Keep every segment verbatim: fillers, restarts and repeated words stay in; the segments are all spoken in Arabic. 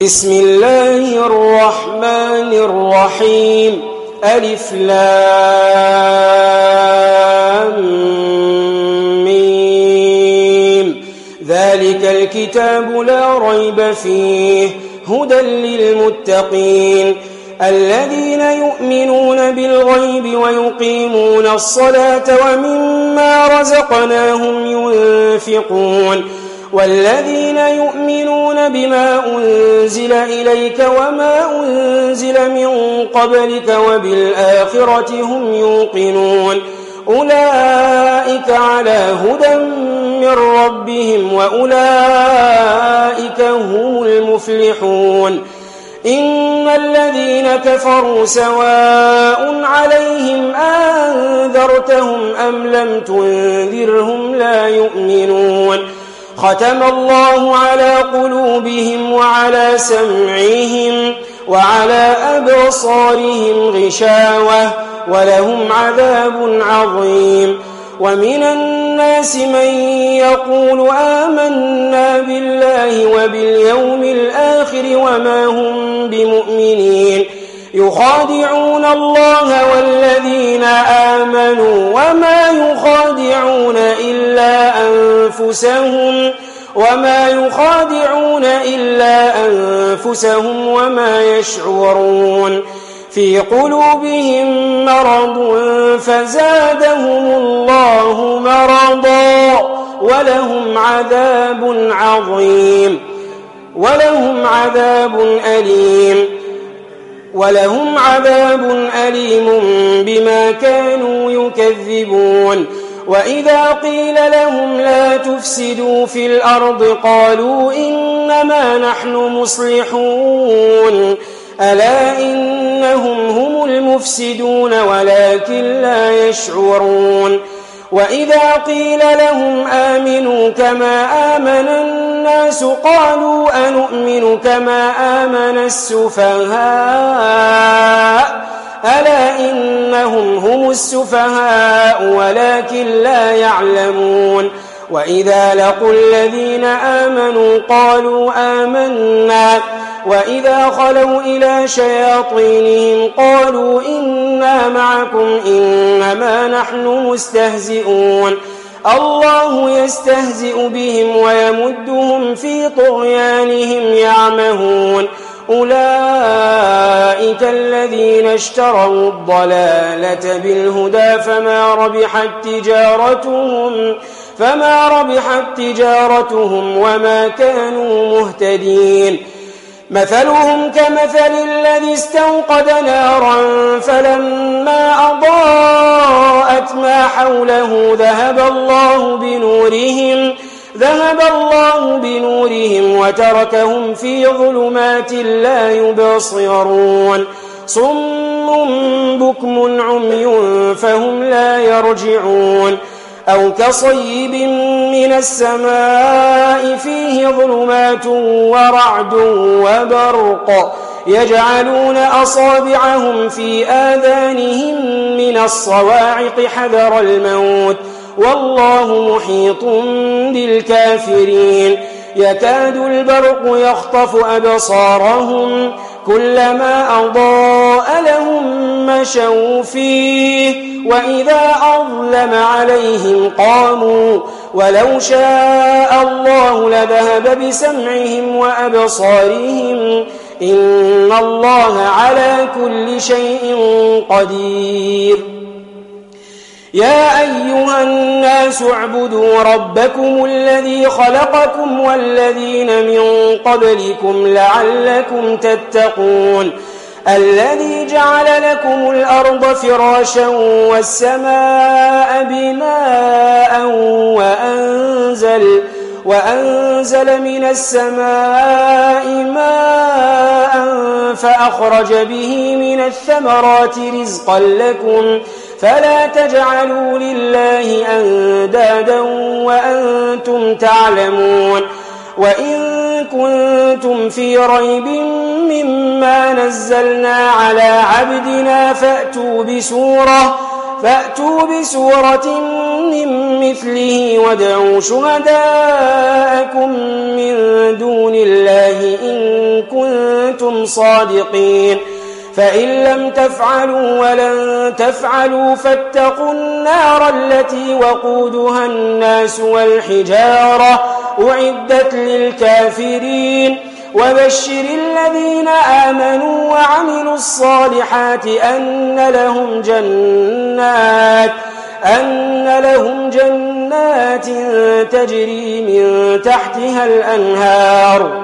بسم الله الرحمن الرحيم ألف لام ميم ذلك الكتاب لا ريب فيه هدى للمتقين الذين يؤمنون بالغيب ويقيمون الصلاة ومما رزقناهم ينفقون والذين يؤمنون بما أنزل إليك وما أنزل من قبلك وبالآخرة هم يوقنون أولئك على هدى من ربهم وأولئك هم المفلحون إن الذين كفروا سواء عليهم أنذرتهم أم لم تنذرهم لا يؤمنون ختم الله على قلوبهم وعلى سمعهم وعلى أبصارهم غشاوة ولهم عذاب عظيم ومن الناس من يقول آمنا بالله وباليوم الآخر وما هم بمؤمنين يخادعون الله والذين آمنوا وما يخادعون إلا أنفسهم وما يخادعون إلا أنفسهم وما يشعرون في قلوبهم مرض فزادهم الله مرضا ولهم عذاب عظيم ولهم عذاب أليم ولهم عذاب أليم بما كانوا يكذبون وإذا قيل لهم لا تفسدوا في الأرض قالوا إنما نحن مصلحون ألا إنهم هم المفسدون ولكن لا يشعرون وإذا قيل لهم آمنوا كما آمن الناس قالوا أنؤمن كما آمن السفهاء ألا إنهم هم السفهاء ولكن لا يعلمون وإذا لقوا الذين آمنوا قالوا آمنا وإذا خلوا إلى شياطينهم قالوا إنا معكم إنما نحن مستهزئون الله يستهزئ بهم ويمدهم في طغيانهم يعمهون أولئك الذين اشتروا الضلالة بالهدى فما ربحت تجارتهم فما ربحت تجارتهم وما كانوا مهتدين مثلهم كمثل الذي استوقد نارا فلما أضاءت ما حوله ذهب الله بنورهم ذهب الله بنورهم وتركهم في ظلمات لا يبصرون صم بكم عمي فهم لا يرجعون أو كصيب من السماء فيه ظلمات ورعد وبرق يجعلون أصابعهم في آذانهم من الصواعق حذر الموت والله محيط بالكافرين يكاد البرق يخطف أبصارهم كلما أضاء لهم مشوا فيه وإذا أظلم عليهم قاموا ولو شاء الله لذهب بسمعهم وأبصارهم إن الله على كل شيء قدير يا أيها الناس اعبدوا ربكم الذي خلقكم والذين من قبلكم لعلكم تتقون الذي جعل لكم الأرض فراشا والسماء بناء وأنزل, وأنزل من السماء ماء فأخرج به من الثمرات رزقا لكم فلا تجعلوا لله أندادا وأنتم تعلمون وإن كنتم في ريب مما نزلنا على عبدنا فأتوا بسورة فأتوا بسورة من مثله وادعوا شهداءكم من دون الله إن كنتم صادقين فإن لم تفعلوا ولن تفعلوا فاتقوا النار التي وقودها الناس والحجارة أعدت للكافرين وبشر الذين آمنوا وعملوا الصالحات أن لهم جنات أن لهم جنات تجري من تحتها الأنهار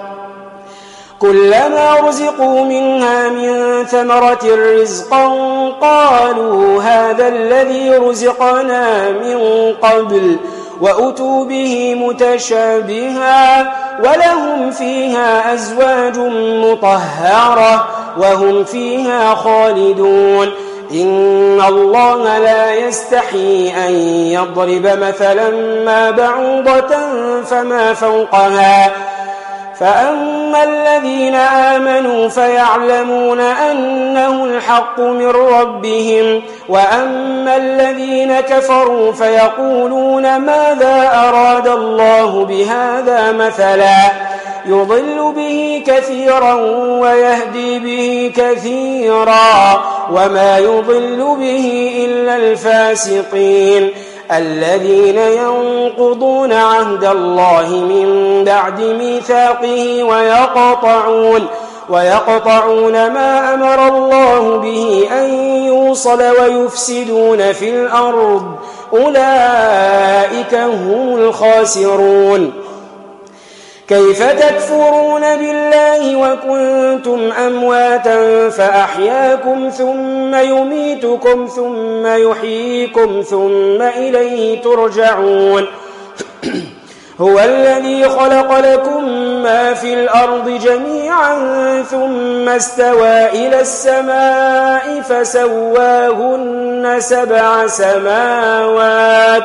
كلما رزقوا منها من ثمرة رزقا قالوا هذا الذي رزقنا من قبل وأتوا به متشابها ولهم فيها أزواج مطهرة وهم فيها خالدون إن الله لا يستحي أن يضرب مثلا ما بعوضة فما فوقها فأما الذين آمنوا فيعلمون أنه الحق من ربهم وأما الذين كفروا فيقولون ماذا أراد الله بهذا مثلا يضل به كثيرا ويهدي به كثيرا وما يضل به إلا الفاسقين الذين ينقضون عهد الله من بعد ميثاقه ويقطعون ويقطعون ما أمر الله به أن يوصل ويفسدون في الأرض أولئك هم الخاسرون كيف تكفرون بالله وكنتم أمواتا فأحياكم ثم يميتكم ثم يحييكم ثم إليه ترجعون هو الذي خلق لكم ما في الأرض جميعا ثم استوى إلى السماء فسواهن سبع سماوات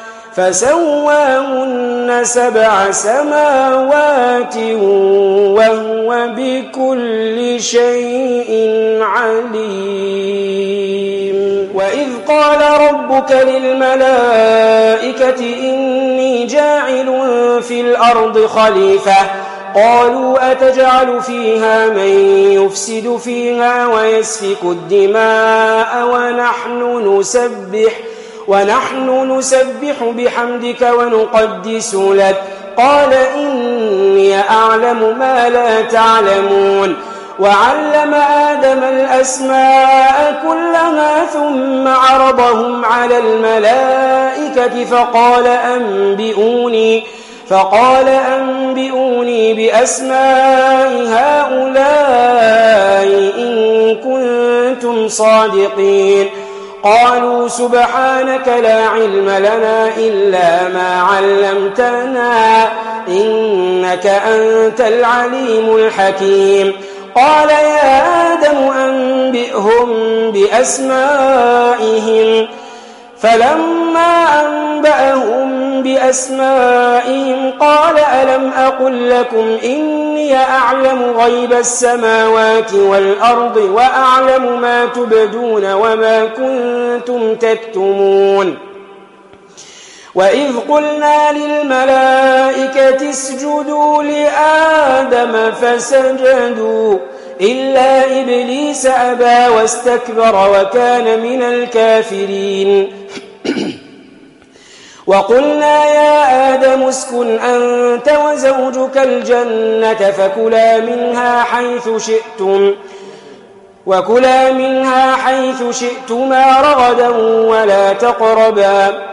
فسواهن سبع سماوات وهو بكل شيء عليم وإذ قال ربك للملائكة إني جاعل في الأرض خليفة قالوا أتجعل فيها من يفسد فيها ويسفك الدماء ونحن نسبح ونحن نسبح بحمدك ونقدس لك قال إني أعلم ما لا تعلمون وعلم آدم الأسماء كلها ثم عرضهم على الملائكة فقال أنبئوني فقال أنبئوني بأسماء هؤلاء إن كنتم صادقين قالوا سبحانك لا علم لنا إلا ما علمتنا إنك أنت العليم الحكيم قال يا آدم أنبئهم بأسمائهم فلما أنبأهم بأسمائهم قال ألم أقل لكم إني أعلم غيب السماوات والأرض وأعلم ما تبدون وما كنتم تكتمون وإذ قلنا للملائكة اسجدوا لآدم فسجدوا إلا إبليس أبى واستكبر وكان من الكافرين وقلنا يا آدم اسكن أنت وزوجك الجنة فكلا منها حيث شئتم وكلا منها حيث شئتما رغدا ولا تقربا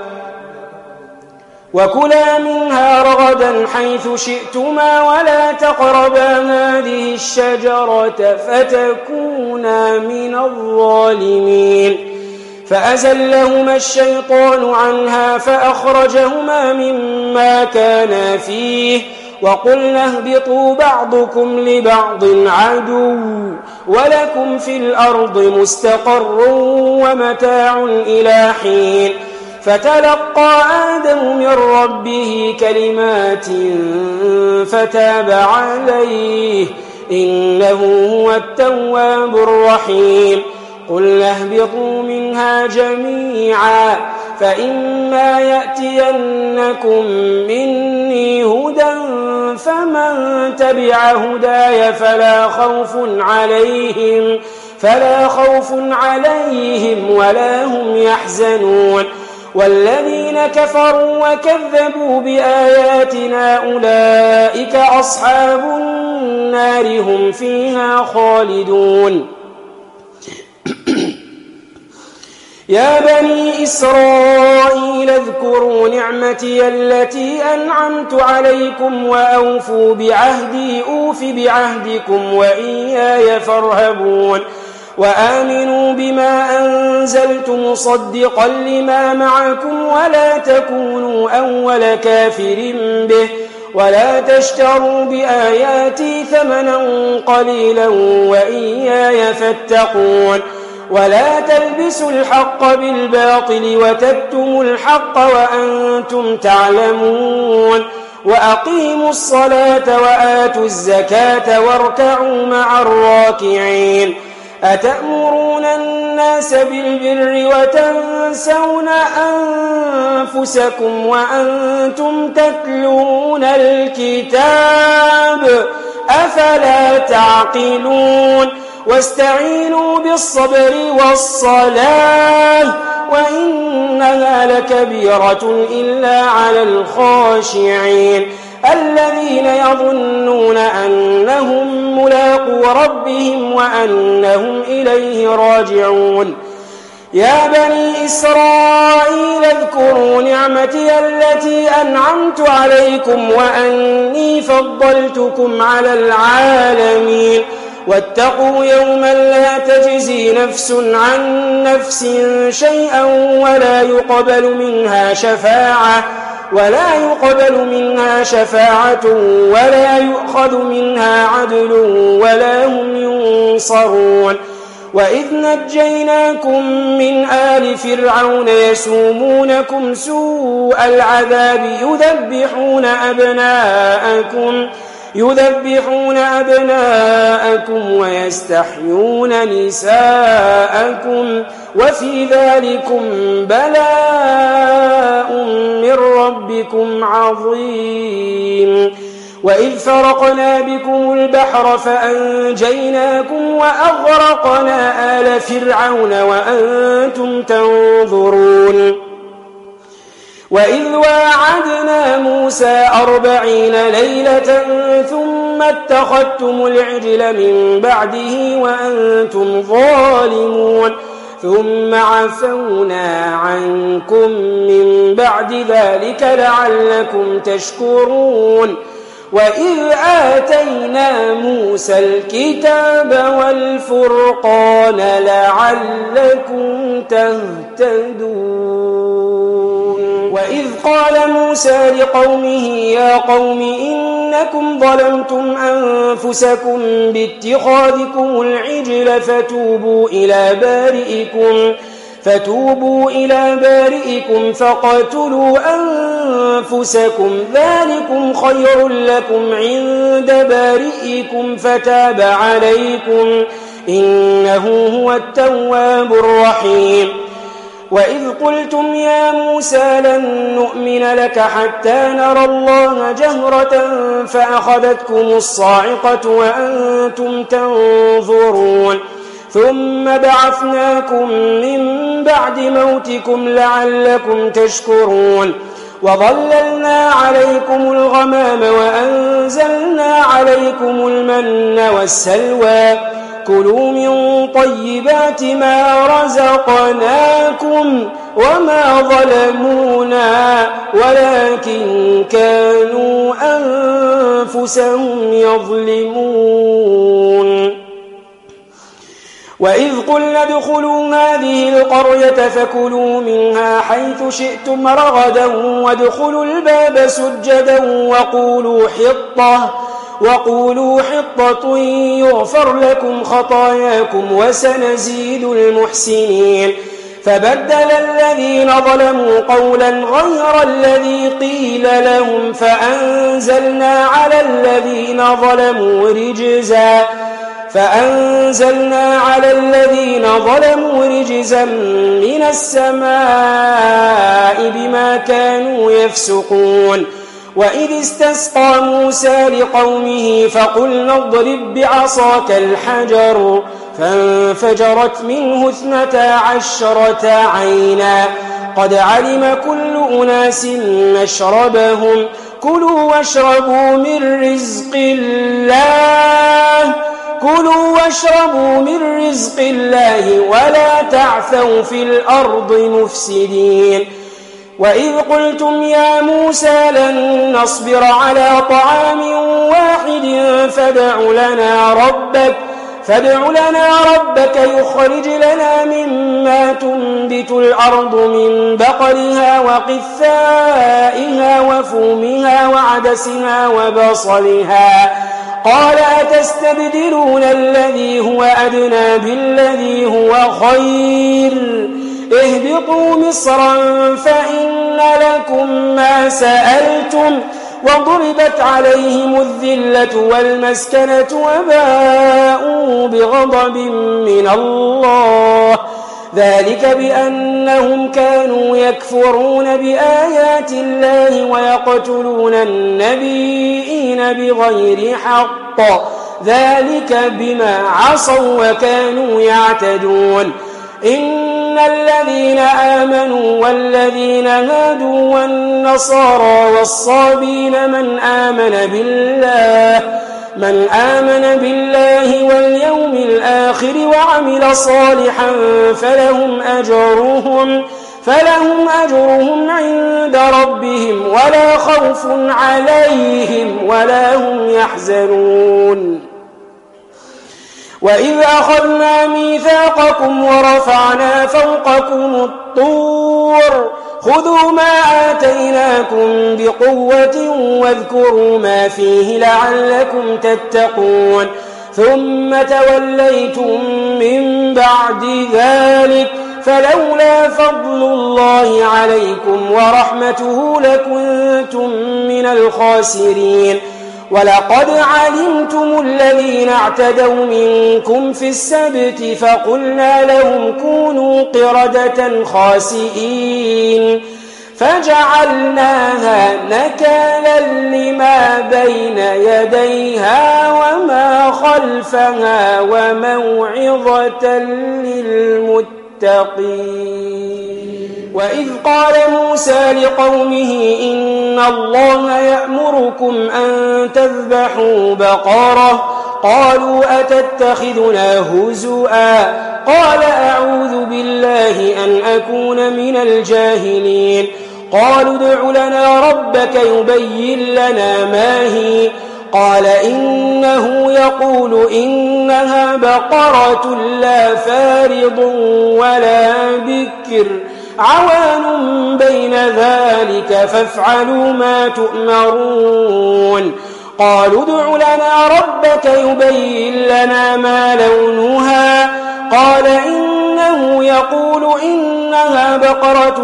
وكلا منها رغدا حيث شئتما ولا تقربا هذه الشجرة فتكونا من الظالمين فأزلهما الشيطان عنها فأخرجهما مما كانا فيه وقلنا اهبطوا بعضكم لبعض عدو ولكم في الأرض مستقر ومتاع إلى حين فتلقى آدم من ربه كلمات فتاب عليه إنه هو التواب الرحيم قل اهبطوا منها جميعا فإما يأتينكم مني هدى فمن تبع هداي فلا خوف عليهم فلا خوف عليهم ولا هم يحزنون والذين كفروا وكذبوا بآياتنا أولئك أصحاب النار هم فيها خالدون يا بني إسرائيل اذكروا نعمتي التي أنعمت عليكم وأوفوا بعهدي أوف بعهدكم وإياي فارهبون وآمنوا بما أنزلت مصدقا لما معكم ولا تكونوا أول كافر به ولا تشتروا بآياتي ثمنا قليلا وإياي فاتقون ولا تلبسوا الحق بالباطل وتكتموا الحق وأنتم تعلمون وأقيموا الصلاة وآتوا الزكاة واركعوا مع الراكعين أتأمرون الناس بالبر وتنسون أنفسكم وأنتم تتلون الكتاب أفلا تعقلون واستعينوا بالصبر والصلاة وإنها لكبيرة إلا على الخاشعين الذين يظنون أنهم ملاقو ربهم وأنهم إليه راجعون يا بني إسرائيل اذكروا نعمتي التي أنعمت عليكم وأني فضلتكم على العالمين واتقوا يوما لا تجزي نفس عن نفس شيئا ولا يقبل منها شفاعة ولا يقبل منها شفاعة ولا يؤخذ منها عدل ولا هم ينصرون وإذ نجيناكم من آل فرعون يسومونكم سوء العذاب يذبحون أبناءكم يذبحون أبناءكم ويستحيون نساءكم وفي ذلكم بلاء من ربكم عظيم وإذ فرقنا بكم البحر فأنجيناكم وأغرقنا آل فرعون وأنتم تنظرون وإذ واعدنا موسى أربعين ليلة ثم اتخذتم العجل من بعده وأنتم ظالمون ثم عفونا عنكم من بعد ذلك لعلكم تشكرون وإذ آتينا موسى الكتاب والفرقان لعلكم تهتدون وإذ قال موسى لقومه يا قوم إنكم ظلمتم أنفسكم باتخاذكم العجل فتوبوا إلى بارئكم فتوبوا إلى بارئكم فقتلوا أنفسكم ذلكم خير لكم عند بارئكم فتاب عليكم إنه هو التواب الرحيم وإذ قلتم يا موسى لن نؤمن لك حتى نرى الله جهرة فأخذتكم الصاعقة وأنتم تنظرون ثم بعثناكم من بعد موتكم لعلكم تشكرون وظللنا عليكم الغمام وأنزلنا عليكم المن والسلوى كلوا من طيبات ما رزقناكم وما ظلمونا ولكن كانوا أنفسهم يظلمون وإذ قلنا ادخلوا هذه القرية فكلوا منها حيث شئتم رغدا وادخلوا الباب سجدا وقولوا حطة وقولوا حطة يغفر لكم خطاياكم وسنزيد المحسنين فبدل الذين ظلموا قولا غير الذي قيل لهم فأنزلنا على الذين ظلموا رجزا فأنزلنا على الذين ظلموا رجزا من السماء بما كانوا يفسقون وإذ استسقى موسى لقومه فقلنا اضرب بعصاك الحجر فانفجرت منه اثنتا عشرة عينا قد علم كل أناس مشربهم كلوا واشربوا من رزق الله كلوا واشربوا من رزق الله ولا تعثوا في الأرض مفسدين وإذ قلتم يا موسى لن نصبر على طعام واحد فادع لنا ربك فادع لنا ربك يخرج لنا مما تنبت الأرض من بقلها وقثائها وفومها وعدسها وبصلها قال أتستبدلون الذي هو أدنى بالذي هو خير اهبطوا مصرا فإن لكم ما سألتم وضربت عليهم الذلة والمسكنة وباءوا بغضب من الله ذلك بأنهم كانوا يكفرون بآيات الله ويقتلون النبيين بغير حق ذلك بما عصوا وكانوا يعتدون إن الذين آمنوا والذين هادوا والنصارى والصابين من آمن بالله من آمن بالله واليوم الآخر وعمل صالحا فلهم أجرهم فلهم أجرهم عند ربهم ولا خوف عليهم ولا هم يحزنون وإذ أخذنا ميثاقكم ورفعنا فوقكم الطور خذوا ما آتيناكم بقوة واذكروا ما فيه لعلكم تتقون ثم توليتم من بعد ذلك فلولا فضل الله عليكم ورحمته لكنتم من الخاسرين ولقد علمتم الذين اعتدوا منكم في السبت فقلنا لهم كونوا قردة خاسئين فجعلناها نكالا لما بين يديها وما خلفها وموعظة للمتقين وإذ قال موسى لقومه إن الله يأمركم أن تذبحوا بقرة قالوا أتتخذنا هزؤا قال أعوذ بالله أن أكون من الجاهلين قالوا ادع لنا ربك يبين لنا ما هي قال إنه يقول إنها بقرة لا فارض ولا بكر عوان بين ذلك فافعلوا ما تؤمرون قالوا ادع لنا ربك يبين لنا ما لونها قال إنه يقول إنها بقرة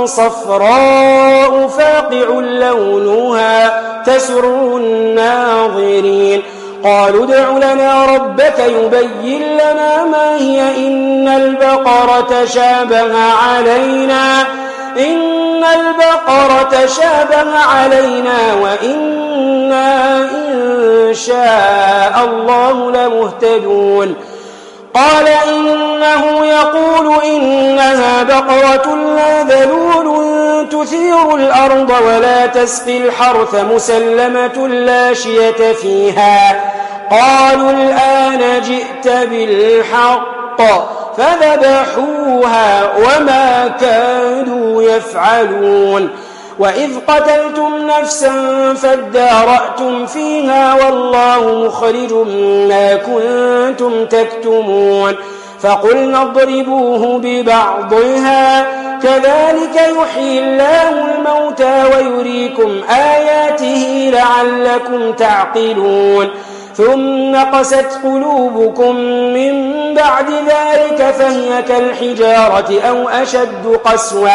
صفراء فاقع لونها تسر الناظرين قالوا ادع لنا ربك يبين لنا ما هي إن البقرة شابه علينا إن البقرة شابه علينا وإنا إن شاء الله لمهتدون قال إنه يقول إنها بقرة لا ذلول تثير الأرض ولا تسقي الحرث مسلمة لا شية فيها قالوا الآن جئت بالحق فذبحوها وما كادوا يفعلون وإذ قتلتم نفسا فادارأتم فيها والله مخرج ما كنتم تكتمون فقلنا اضربوه ببعضها كذلك يحيي الله الموتى ويريكم آياته لعلكم تعقلون ثم قست قلوبكم من بعد ذلك فهي كالحجارة أو أشد قسوة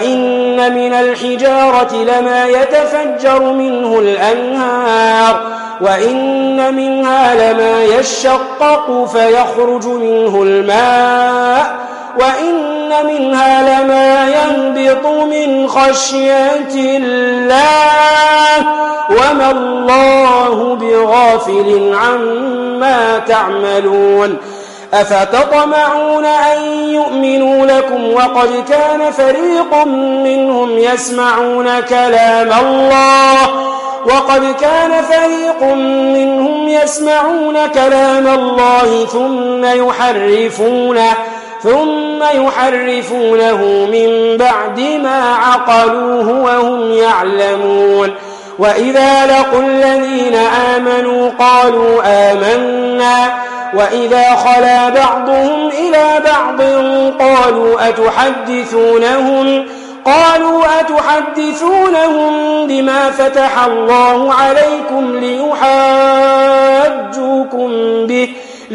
وإن من الحجارة لما يتفجر منه الأنهار وإن منها لما يشقق فيخرج منه الماء وإن منها لما يهبط من خشية الله وما الله بغافل عما تعملون أفتطمعون أن يؤمنوا لكم وقد كان فريق منهم يسمعون كلام الله وقد كان فريق منهم يسمعون كلام الله ثم يحرفونه ثم يحرفونه من بعد ما عقلوه وهم يعلمون وإذا لقوا الذين آمنوا قالوا آمنا وإذا خلا بعضهم إلى بعض قالوا أتحدثونهم قالوا أتحدثونهم بما فتح الله عليكم ليحاجوكم به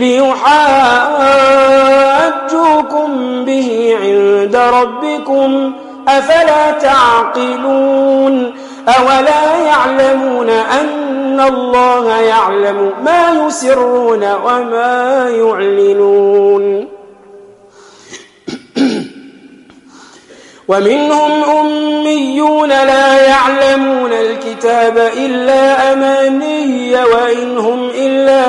ليحاجوكم به عند ربكم أفلا تعقلون أولا يعلمون أن الله يعلم ما يسرون وما يعلنون ومنهم أميون لا يعلمون الكتاب إلا أماني وإن هم إلا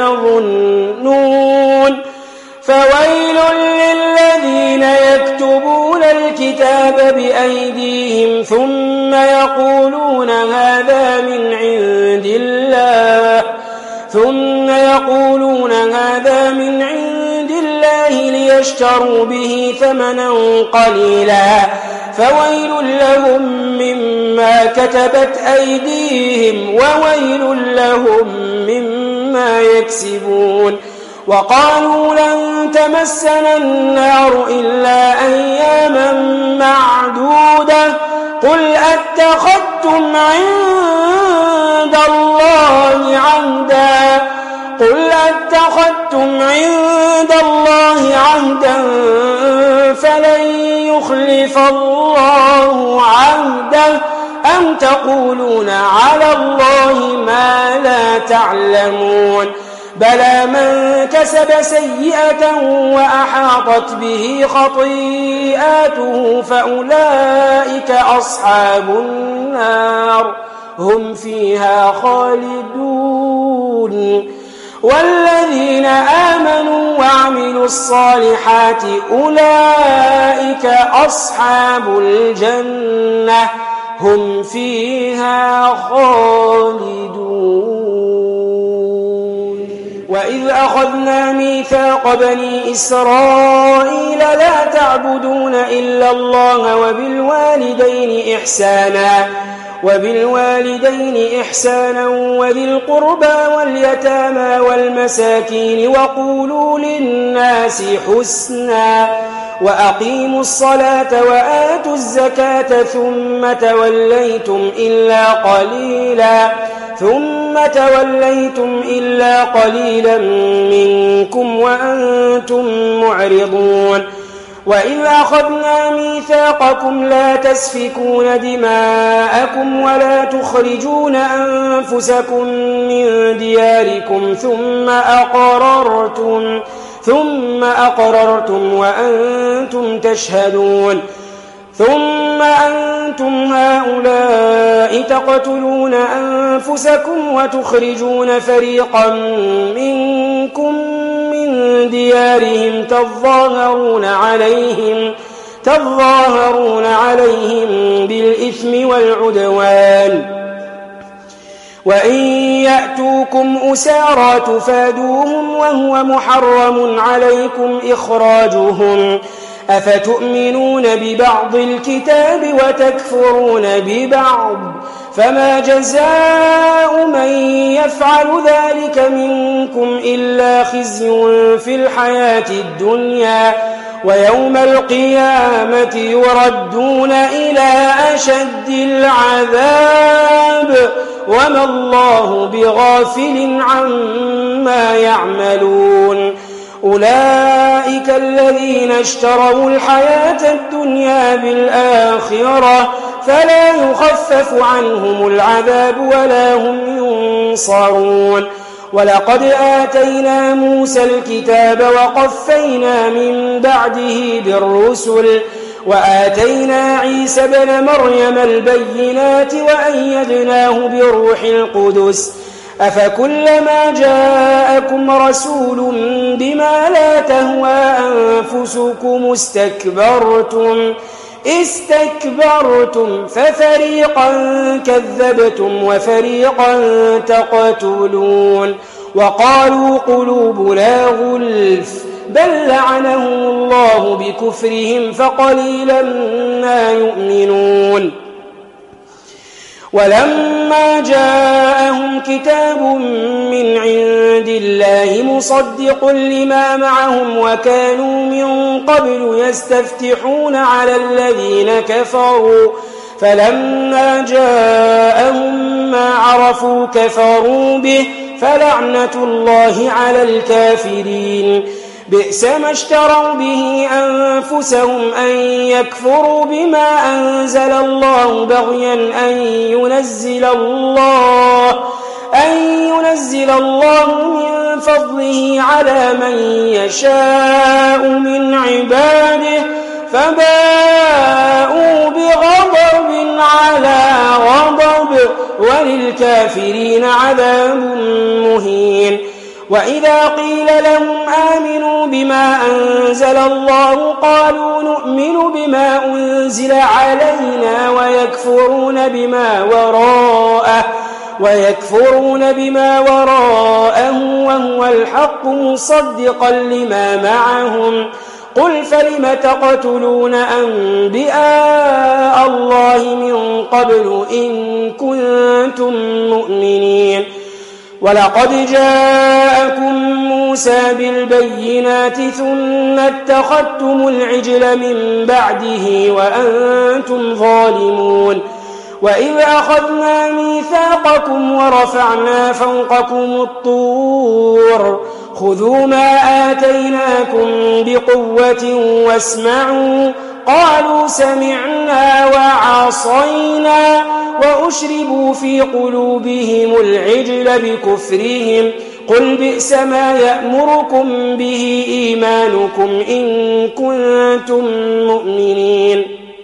يظنون فويل للذين يكتبون الكتاب بأيديهم ثم يقولون هذا من عند الله ثم يقولون هذا من عند الله ليشتروا به ثمنا قليلا فويل لهم مما كتبت أيديهم وويل لهم مما يكسبون وقالوا لن تمسنا النار إلا أياما معدودة قل أتخذتم عند الله عهدا قل أتخذتم عند الله عهدا فلن يخلف الله عهده أم تقولون على الله ما لا تعلمون بلى من كسب سيئة وأحاطت به خطيئاته فأولئك أصحاب النار هم فيها خالدون والذين آمنوا وعملوا الصالحات أولئك أصحاب الجنة هم فيها خالدون وإذ أخذنا ميثاق بني إسرائيل لا تعبدون إلا الله وبالوالدين إحسانا وبالوالدين إحسانا وذي القربى واليتامى والمساكين وقولوا للناس حسنا وأقيموا الصلاة وآتوا الزكاة ثم توليتم إلا قليلا ثم توليتم إلا قليلا منكم وأنتم معرضون وإذ أخذنا ميثاقكم لا تسفكون دماءكم ولا تخرجون أنفسكم من دياركم ثم أقررتم ثم أقررتم وأنتم تشهدون ثم أنتم هؤلاء تقتلون أنفسكم وتخرجون فريقا منكم من ديارهم تظاهرون عليهم تظاهرون عليهم بالإثم والعدوان وإن يأتوكم أسارى تفادوهم وهو محرم عليكم إخراجهم أفتؤمنون ببعض الكتاب وتكفرون ببعض فما جزاء من يفعل ذلك منكم إلا خزي في الحياة الدنيا ويوم القيامة يردون إلى أشد العذاب وما الله بغافل عما يعملون أولئك الذين اشتروا الحياة الدنيا بالآخرة فلا يخفف عنهم العذاب ولا هم ينصرون ولقد آتينا موسى الكتاب وقفينا من بعده بالرسل وآتينا عيسى ابن مريم البينات وأيدناه بروح القدس أفكلما جاءكم رسول بما لا تهوى أنفسكم استكبرتم استكبرتم ففريقا كذبتم وفريقا تقتلون وقالوا قلوبنا غلف بل لعنهم الله بكفرهم فقليلا ما يؤمنون ولما جاءهم كتاب من عند الله مصدق لما معهم وكانوا من قبل يستفتحون على الذين كفروا فلما جاءهم ما عرفوا كفروا به فلعنة الله على الكافرين بئس ما اشتروا به أنفسهم أن يكفروا بما أنزل الله بغيا أن ينزل الله أن ينزل الله من فضله على من يشاء من عباده فباءوا بغضب على غضب وللكافرين عذاب مهين وإذا قيل لهم آمنوا بما أنزل الله قالوا نؤمن بما أنزل علينا ويكفرون بما وراءه ويكفرون بما وراءه وهو الحق مصدقا لما معهم قل فلم تقتلون أنبياء الله من قبل إن كنتم مؤمنين ولقد جاءكم موسى بالبينات ثم اتخذتم العجل من بعده وأنتم ظالمون وإذ أخذنا ميثاقكم ورفعنا فوقكم الطور خذوا ما آتيناكم بقوة واسمعوا قالوا سمعنا وعصينا وأشربوا في قلوبهم العجل بكفرهم قل بئس ما يأمركم به إيمانكم إن كنتم مؤمنين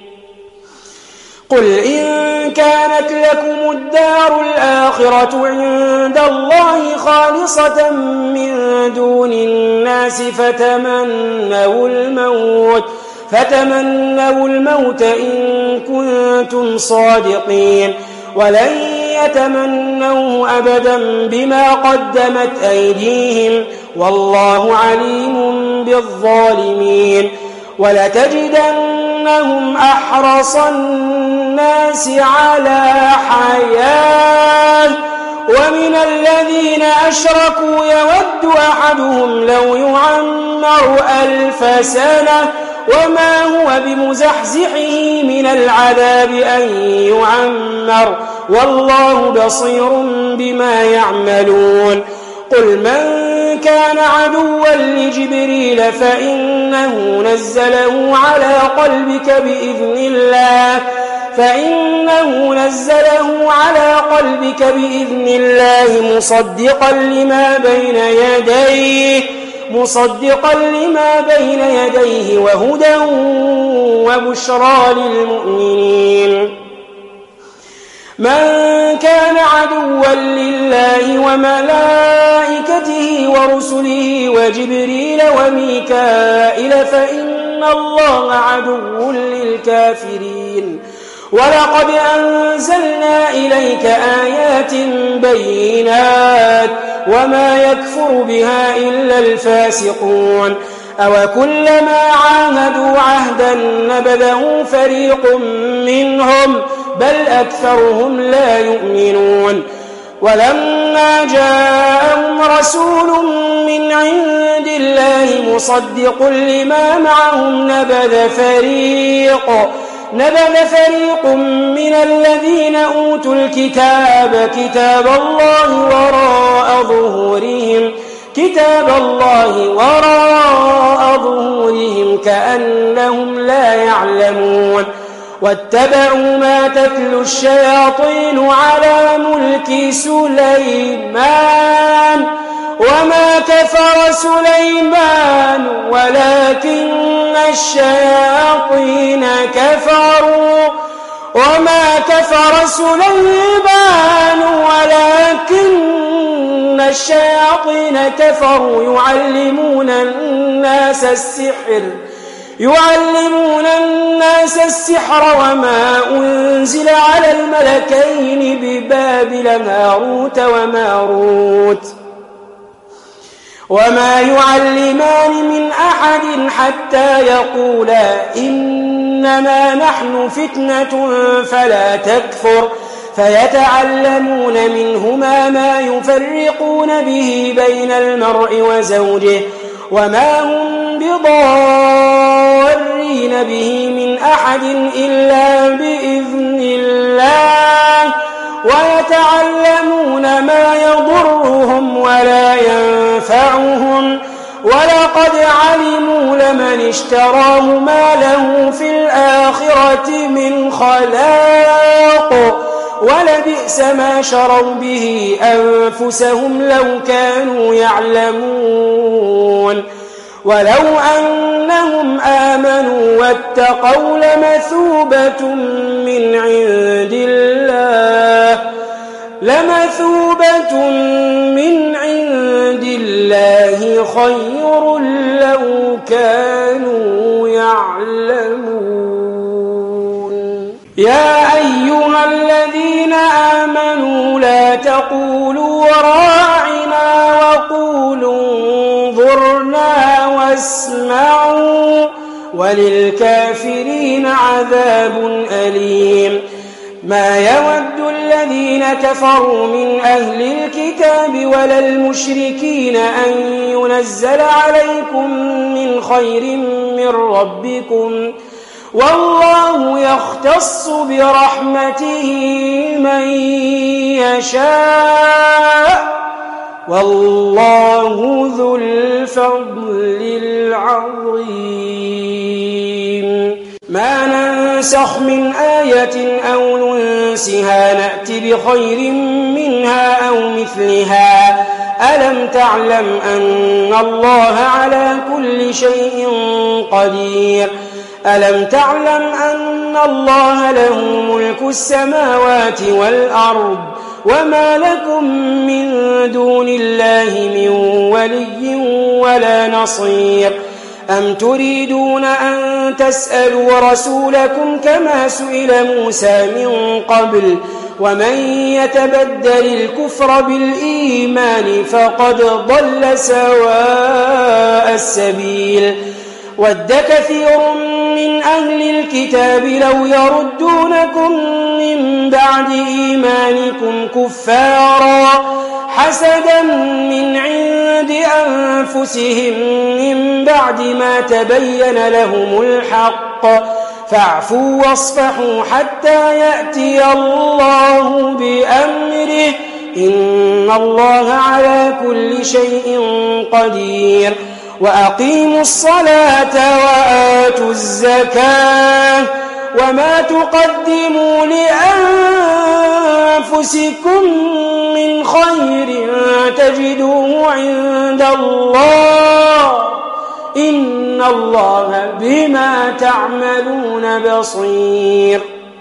قل إن كانت لكم الدار الآخرة عند الله خالصة من دون الناس فتمنوا الموت فتمنوا الموت إن كنتم صادقين ولن يتمنوه أبدا بما قدمت أيديهم والله عليم بالظالمين ولتجدنهم أحرص الناس على حياة ومن الذين أشركوا يود أحدهم لو يعمر ألف سنة وما هو بمزحزحه من العذاب أن يعمر والله بصير بما يعملون قل من كان عدوا لجبريل فإنه نزله على قلبك بإذن الله فإنه نزله على قلبك بإذن الله مصدقا لما بين يديه مصدقا لما بين يديه وهدى وبشرى للمؤمنين من كان عدوا لله وملائكته ورسله وجبريل وميكائيل فإن الله عدو للكافرين ولقد أنزلنا إليك آيات بينات وما يكفر بها إلا الفاسقون أوكلما عاهدوا عهدا نبذه فريق منهم بل أكثرهم لا يؤمنون ولما جاءهم رسول من عند الله مصدق لما معهم نبذ فريق نبذ فريق من الذين أوتوا الكتاب كتاب الله وراء ظهورهم كتاب الله وراء ظهورهم كأنهم لا يعلمون واتبعوا ما تتلو الشياطين على ملك سليمان وما كفر سليمان ولكن الشياطين كفروا وما كفر سليمان ولكن الشياطين كفروا يعلمون الناس السحر يعلمون الناس السحر وما أنزل على الملكين ببابل هاروت وماروت وما يعلمان من أحد حتى يقولا إنما نحن فتنة فلا تكفر فيتعلمون منهما ما يفرقون به بين المرء وزوجه وما هم بضارين به من أحد إلا بإذن الله ويتعلمون ما يضرهم ولا ينفعهم ولقد علموا لمن اشتراه ما له في الآخرة من خلاق ولبئس ما شروا به أنفسهم لو كانوا يعلمون ولو أنهم آمنوا واتقوا لمثوبة من عند الله لمثوبة من عند الله خير لو كانوا يعلمون يا أيها الذين آمنوا لا تقولوا راعنا وقولوا انظرنا واسمعوا وللكافرين عذاب أليم ما يود الذين كفروا من أهل الكتاب ولا المشركين أن ينزل عليكم من خير من ربكم والله يختص برحمته من يشاء والله ذو الفضل العظيم ما ننسخ من آية أو ننسها نأت بخير منها أو مثلها ألم تعلم أن الله على كل شيء قدير ألم تعلم أن الله له ملك السماوات والأرض وما لكم من دون الله من ولي ولا نصير أم تريدون أن تسألوا رسولكم كما سئل موسى من قبل ومن يتبدل الكفر بالإيمان فقد ضل سواء السبيل ود كثير من أهل الكتاب لو يردونكم من بعد إيمانكم كفارا حسدا من عند أنفسهم من بعد ما تبين لهم الحق فاعفوا واصفحوا حتى يأتي الله بأمره إن الله على كل شيء قدير وأقيموا الصلاة وآتوا الزكاة وما تقدموا لأنفسكم من خير تجدوه عند الله إن الله بما تعملون بصير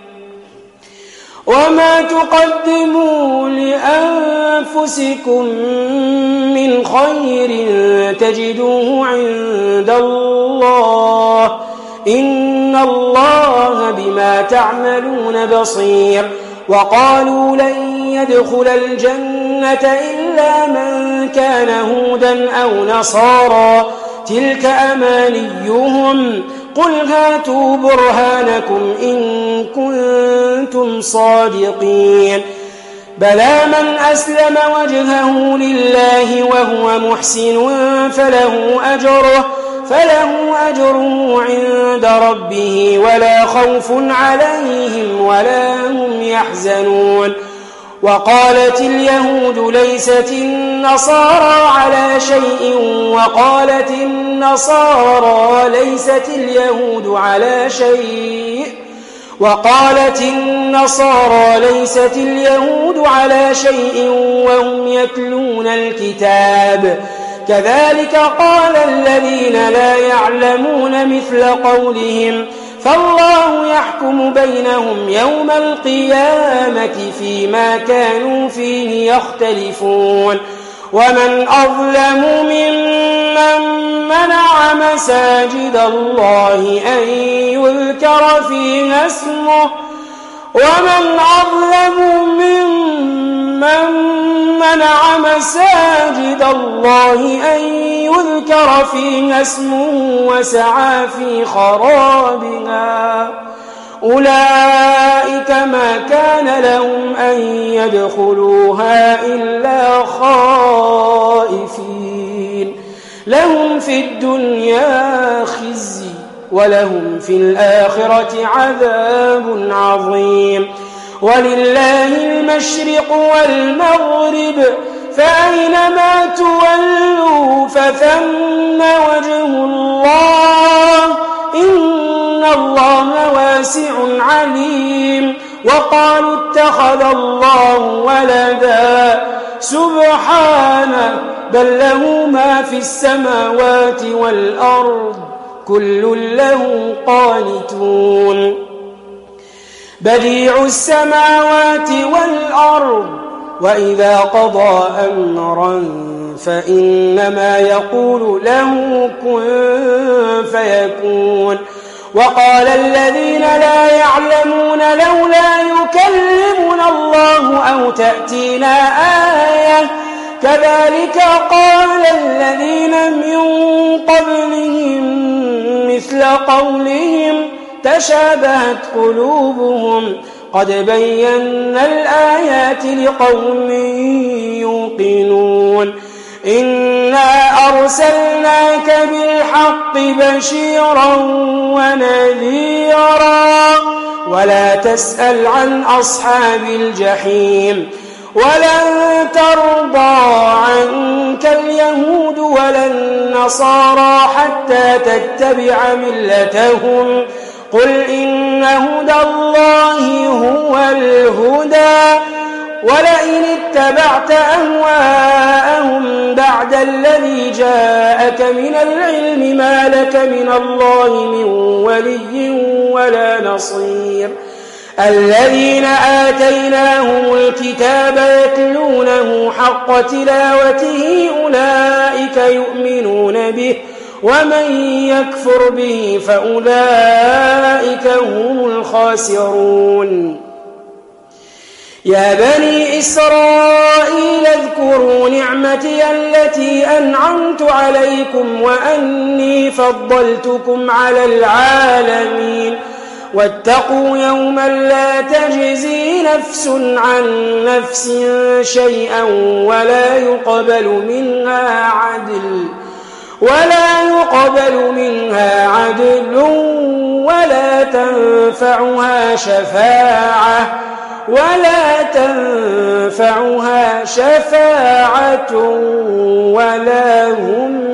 وما تقدموا لأنفسكم من خير تجدوه عند الله إن الله بما تعملون بصير وقالوا لن يدخل الجنة إلا من كان هودا أو نصارى تلك أمانيهم قل هاتوا برهانكم إن كنتم صادقين بلى من أسلم وجهه لله وهو محسن فله أجره فله أجره عند ربه ولا خوف عليهم ولا هم يحزنون وقالت اليهود ليست النصارى على شيء وقالت النصارى ليست اليهود على شيء وقالت النصارى ليست اليهود على شيء وهم يتلون الكتاب كذلك قال الذين لا يعلمون مثل قولهم فالله يحكم بينهم يوم القيامة فيما كانوا فيه يختلفون ومن أظلم ممن منع مساجد الله أن يذكر فيها اسمه ومن أظلم ممن منع مساجد الله أن يذكر فيها اسمه وسعى في خرابها أولئك ما كان لهم أن يدخلوها إلا خائفين لهم في الدنيا خزي ولهم في الآخرة عذاب عظيم ولله المشرق والمغرب فأينما تولوا فثم وجه الله إن الله واسع عليم وقالوا اتخذ الله ولدا سبحانه بل له ما في السماوات والأرض كل له قانتون بديع السماوات والأرض وإذا قضى أمرا فإنما يقول له كن فيكون وقال الذين لا يعلمون لولا يكلمنا الله أو تأتينا آية كذلك قال الذين من قبلهم مثل قولهم تشابهت قلوبهم قد بينا الآيات لقوم يوقنون إنا أرسلناك بالحق بشيرا ونذيرا ولا تسأل عن أصحاب الجحيم ولن ترضى عنك اليهود ولا النصارى حتى تتبع ملتهم قل إن هدى الله هو الهدى ولئن اتبعت أهواءهم بعد الذي جاءك من العلم ما لك من الله من ولي ولا نصير الذين آتيناهم الكتاب يتلونه حق تلاوته أولئك يؤمنون به ومن يكفر به فأولئك هم الخاسرون يا بني إسرائيل اذكروا نعمتي التي أنعمت عليكم وأني فضلتكم على العالمين واتقوا يوما لا تجزي نفس عن نفس شيئا ولا يقبل منها عدل ولا يقبل منها عدل ولا تنفعها شفاعة ولا تنفعها شفاعة ولا هم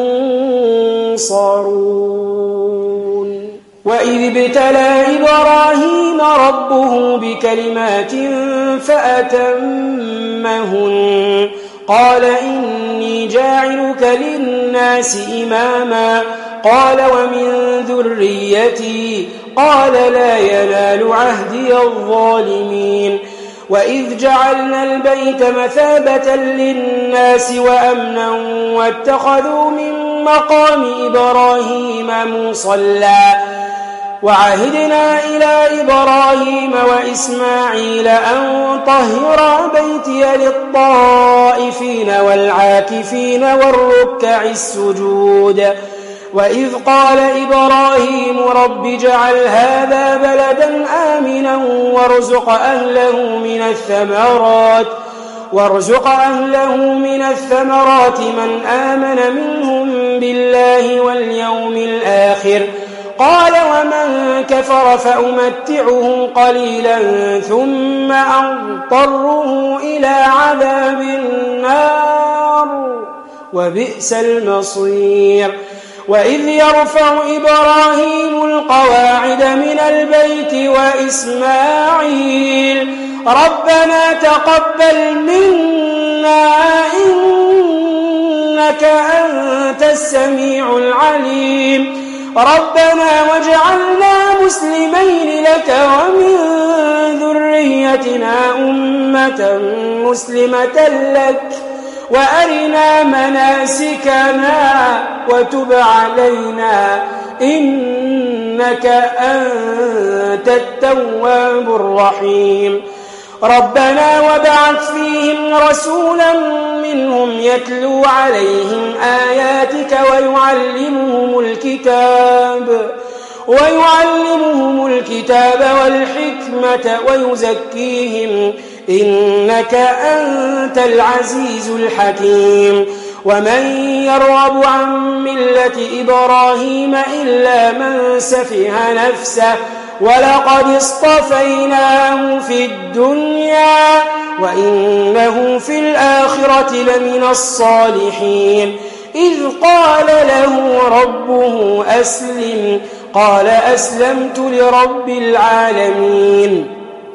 ينصرون وإذ ابتلى إبراهيم ربه بكلمات فأتمهن قال إني جاعلك للناس إماما قال ومن ذريتي قال لا ينال عهدي الظالمين وإذ جعلنا البيت مثابة للناس وأمنا واتخذوا من مقام إبراهيم مصلى وعهدنا إلى إبراهيم وإسماعيل أن طهرا بيتي للطائفين والعاكفين والركع السجود وإذ قال إبراهيم رب اجعل هذا بلدا آمنا وارزق أهله من الثمرات وارزق أهله من الثمرات من آمن منهم بالله واليوم الآخر قال ومن كفر فأمتعه قليلا ثم أضطره إلى عذاب النار وبئس المصير وإذ يرفع إبراهيم القواعد من البيت وإسماعيل ربنا تقبل منا إنك أنت السميع العليم ربنا واجعلنا مسلمين لك ومن ذريتنا أمة مسلمة لك وأرنا مناسكنا وتب علينا إنك أنت التواب الرحيم ربنا وابعث فيهم رسولا منهم يتلو عليهم آياتك ويعلمهم الكتاب ويعلمهم الكتاب والحكمة ويزكيهم إنك أنت العزيز الحكيم ومن يرغب عن ملة إبراهيم إلا من سفه نفسه ولقد اصطفيناه في الدنيا وإنه في الآخرة لمن الصالحين إذ قال له ربه أسلم قال أسلمت لرب العالمين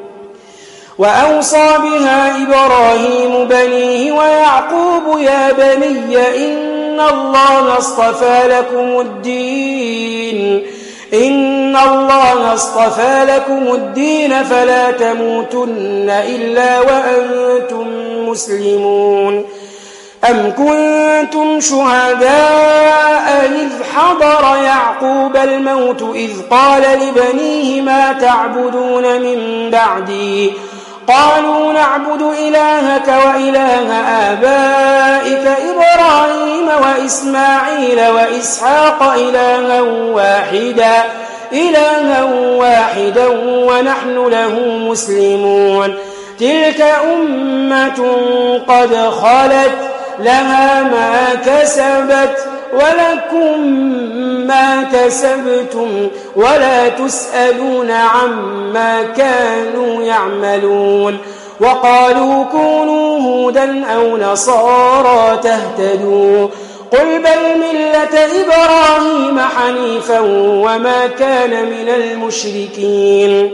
وأوصى بها إبراهيم بنيه ويعقوب يا بني إن الله اصطفى لكم الدين إن الله اصطفى لكم الدين فلا تموتن إلا وأنتم مسلمون أم كنتم شهداء إذ حضر يعقوب الموت إذ قال لبنيه ما تعبدون من بعدي قالوا نعبد إلهك وإله آبائك إبراهيم وإسماعيل وإسحاق إلها واحدا إلها واحدا ونحن له مسلمون تلك أمة قد خلت لها ما كسبت ولكم ما كسبتم ولا تسألون عما كانوا يعملون وقالوا كونوا هودا أو نصارى تهتدوا قل بل ملة إبراهيم حنيفا وما كان من المشركين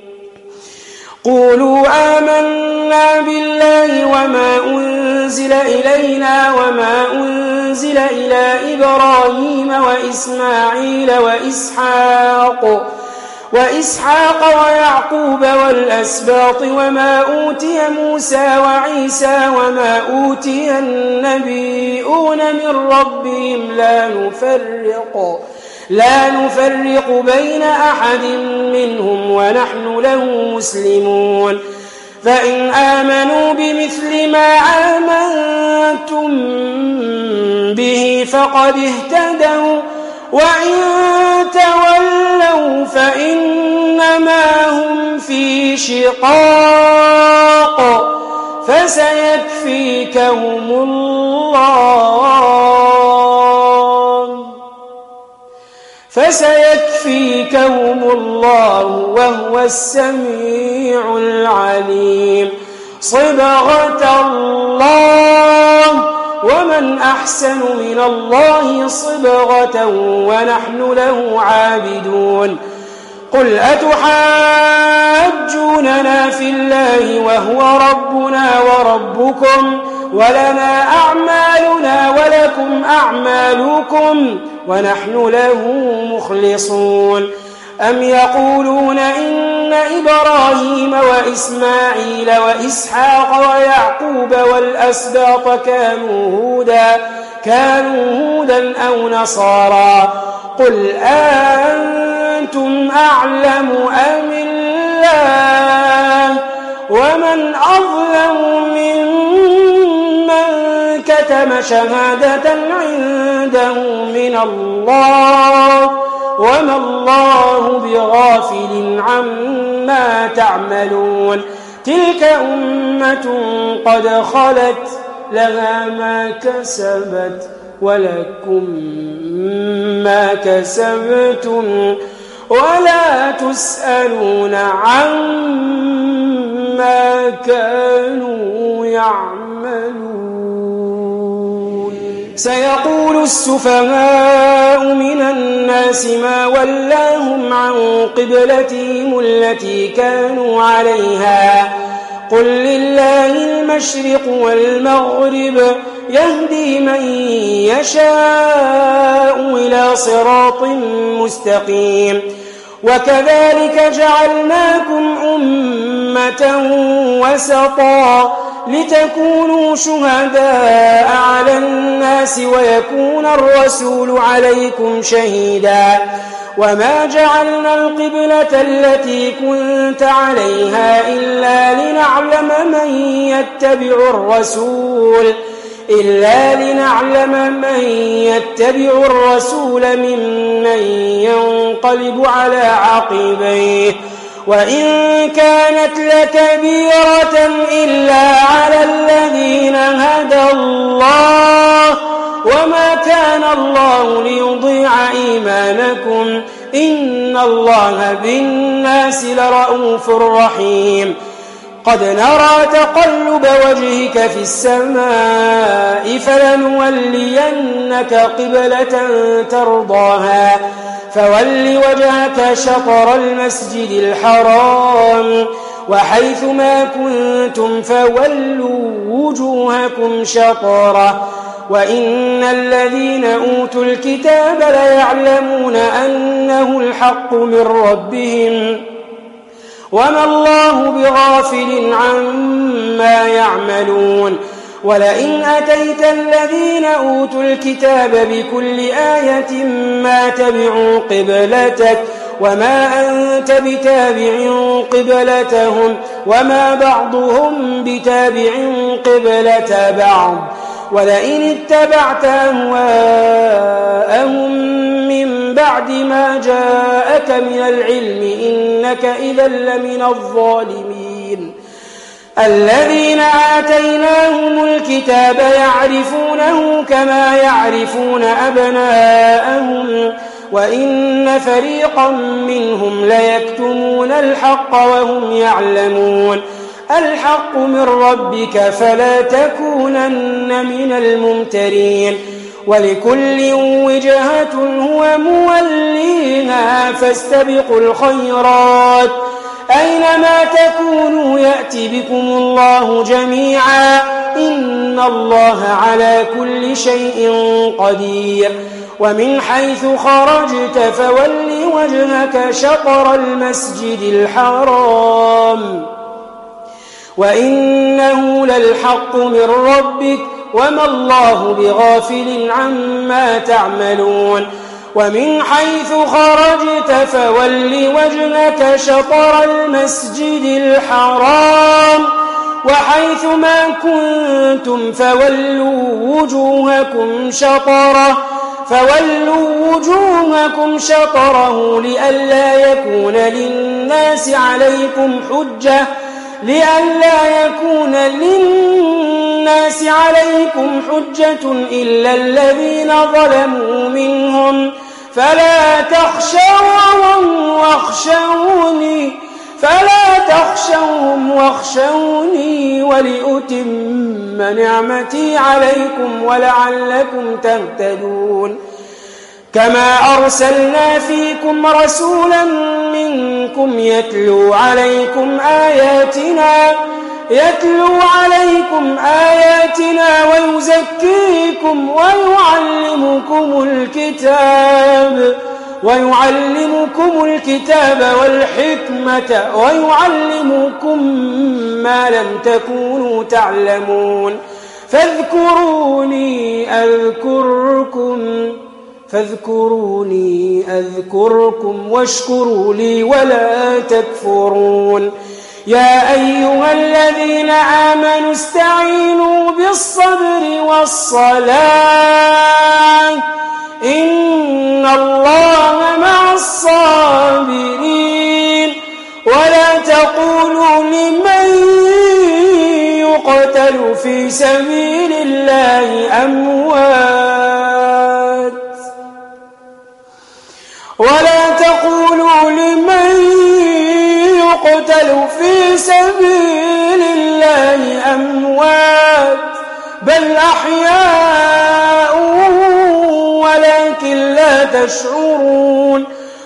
قولوا آمنا بالله وما أنزل إلينا وما أنزل إلى إبراهيم وإسماعيل وإسحاق وإسحاق ويعقوب والأسباط وما أوتي موسى وعيسى وما أوتي النبيون من ربهم لا نفرق لا نفرق بين أحد منهم ونحن له مسلمون فإن آمنوا بمثل ما آمنتم به فقد اهتدوا وإن تولوا فإنما هم في شقاق فسيكفيكهم الله فسيكفيكهم الله وهو السميع العليم صبغة الله ومن أحسن من الله صبغة ونحن له عابدون قل أتحاجوننا في الله وهو ربنا وربكم ولنا أعمالنا ولكم أعمالكم ونحن له مخلصون أم يقولون إن إبراهيم وإسماعيل وإسحاق ويعقوب والأسباط كانوا هودا كانوا هودا أو نصارى قل أنتم أعلم أم الله ومن أظلم ممن كتم شهادة عنده من الله وما الله بغافل عما تعملون تلك أمة قد خلت لها ما كسبت ولكم ما كسبتم ولا تسألون عما كانوا يعملون. سيقول السفهاء من الناس ما ولاهم عن قبلتهم التي كانوا عليها قل لله المشرق والمغرب يهدي من يشاء إلى صراط مستقيم. وكذلك جعلناكم أمة وسطا لتكونوا شهداء على الناس ويكون الرسول عليكم شهيدا. وما جعلنا القبلة التي كنت عليها إلا لنعلم من يتبع الرسول إلا لنعلم من يتبع الرسول ممن ينقلب على عقبيه وإن كانت لكبيرة إلا على الذين هدى الله وما كان الله ليضيع إيمانكم إن الله بالناس لرؤوف رحيم. قد نرى تقلب وجهك في السماء فلنولينك قبلة ترضاها فول وجهك شطر المسجد الحرام وحيث ما كنتم فولوا وجوهكم شطره وإن الذين أوتوا الكتاب ليعلمون أنه الحق من ربهم وما الله بغافل عما يعملون. ولئن أتيت الذين أوتوا الكتاب بكل آية ما تبعوا قبلتك وما أنت بتابع قبلتهم وما بعضهم بتابع قبلة بعض ولئن اتبعت أهواءهم من بعد ما جاءك من العلم إنك إذا لمن الظالمين. الذين آتيناهم الكتاب يعرفونه كما يعرفون أبناءهم وإن فريقا منهم ليكتمون الحق وهم يعلمون. الحق من ربك فلا تكونن من الممترين. ولكل وجهة هو موليها فاستبقوا الخيرات أينما تكونوا يأتي بكم الله جميعا إن الله على كل شيء قدير. ومن حيث خرجت فول وجهك شطر المسجد الحرام وإنه للحق من ربك وما الله بغافل عما تعملون. ومن حيث خرجت فول وجهك شطر المسجد الحرام وحيث ما كنتم فولوا وجوهكم شطره فولوا وجوهكم شطره لئلا يكون للناس عليكم حجة لئلا يكون للناس عليكم حجة إلا الذين ظلموا منهم فلا تخشوهم واخشوني فلا تخشوهم واخشوني ولأتم نعمتي عليكم ولعلكم تهتدون. كما أرسلنا فيكم رسولا منكم يتلو عليكم آياتنا يتلو عليكم آياتنا ويزكيكم ويعلمكم الكتاب ويعلمكم الكتاب والحكمة ويعلمكم ما لم تكونوا تعلمون. فاذكروني أذكركم فاذكروني أذكركم واشكروا لي ولا تكفرون. يا أيها الذين آمنوا استعينوا بالصبر والصلاة إن الله مع الصابرين. ولا تقولوا لمن يقتل في سبيل الله أموات ولا تقولوا لمن يقتل في سبيل الله أموات بل أحياء ولكن لا تشعرون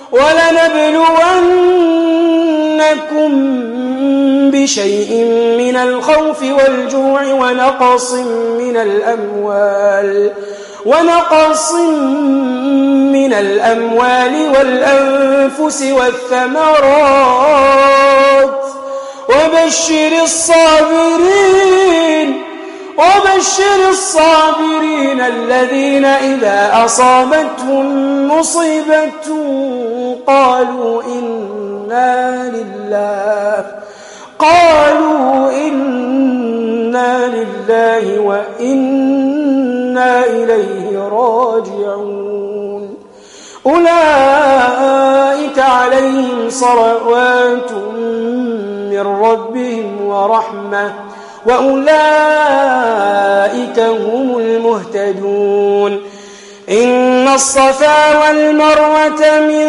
ولنبلونكم بشيء من الخوف والجوع ونقص من الأموال ونقص من الأموال والأنفس والثمرات وبشر الصابرين وبشر الصابرين الذين إذا أصابتهم مصيبة قالوا إنا لله قالوا إنا لله وإنا إليه راجعون أولئك عليهم صلوات من ربهم ورحمة وأولئك هم المهتدون إن الصفا والمروة من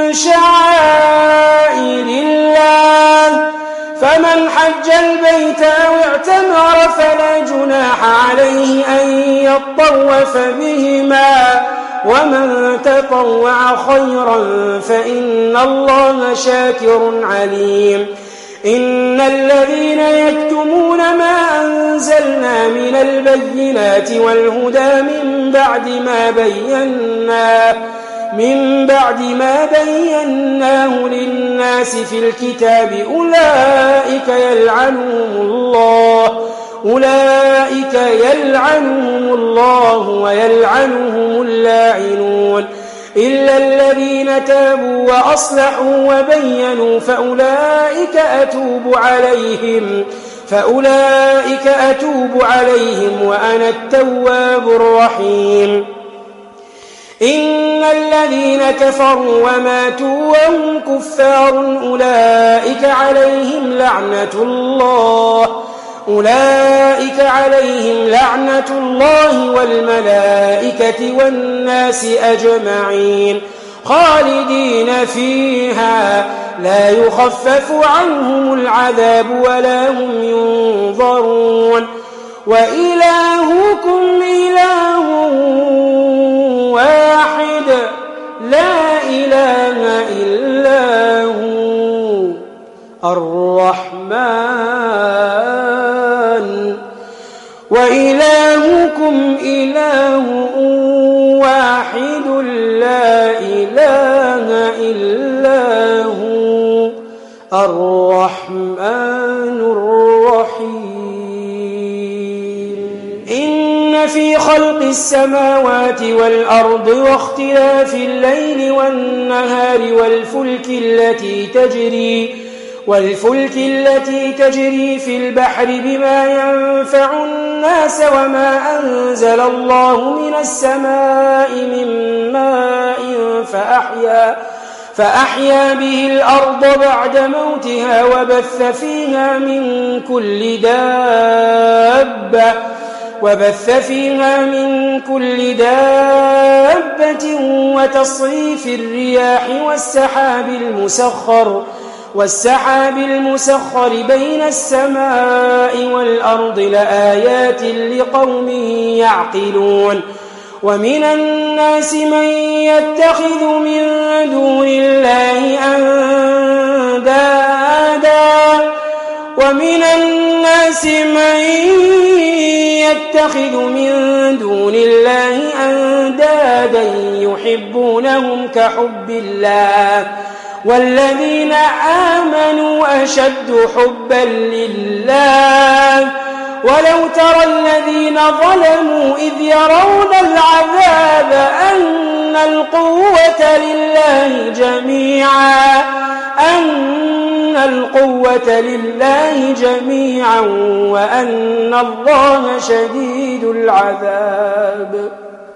شعائر الله فمن حج البيت أو اعتمر فلا جناح عليه أن يطوف بهما ومن تطوع خيرا فإن الله شاكر عليم إن الذين يكتمون ما أنزلنا من البينات والهدى من بعد ما بيناه من بعد ما بيناه للناس في الكتاب أولئك يلعنهم الله أولئك يلعنهم الله ويلعنهم اللاعنون إلا الذين تابوا وأصلحوا وبينوا فأولئك أتوب عليهم فأولئك أتوب عليهم وأنا التواب الرحيم إن الذين كفروا وماتوا وهم كفار أولئك عليهم لعنة الله أولئك عليهم لعنة الله والملائكة والناس أجمعين خالدين فيها لا يخفف عنهم العذاب ولا هم ينظرون وإلهكم إله واحد لا إله إلا هو الرحمن وإلهكم إله واحد لا إله إلا هو الرحمن الرحيم إن في خلق السماوات والأرض واختلاف الليل والنهار والفلك التي تجري والفلك التي تجري في البحر بما ينفع الناس وما أنزل الله من السماء من ماء فأحيا, فأحيا به الأرض بعد موتها وبث فيها من كل دابة وبث فيها من كل دابة وتصريف الرياح والسحاب المسخر والسحاب المسخر بين السماء والأرض لآيات لقوم يعقلون ومن الناس من يتخذ من دون الله أندادا ومن الناس من يتخذ من دون الله أندادا يحبونهم كحب الله والذين آمنوا أشد حبا لله ولو ترى الذين ظلموا إذ يرون العذاب أن القوة لله جميعا أن القوة لله جميعا وأن الله شديد العذاب